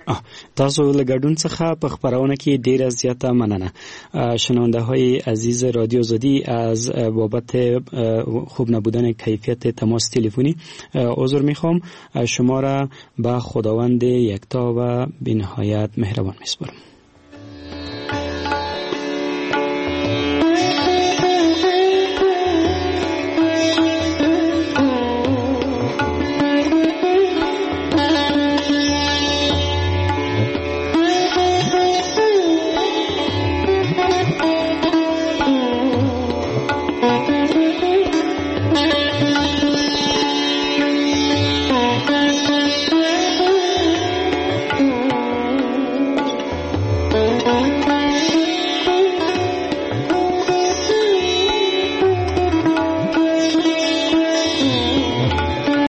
تاسو له ګډون څخه په خبرونه کې ډیره زیاته مننه. شنونده های عزیز رادیو آزادی از بابت خوب نبودن کیفیت تماس تلفنی عذر میخوام. شما را به خداوند یکتا و بی‌نهایت مهربان میسپارم.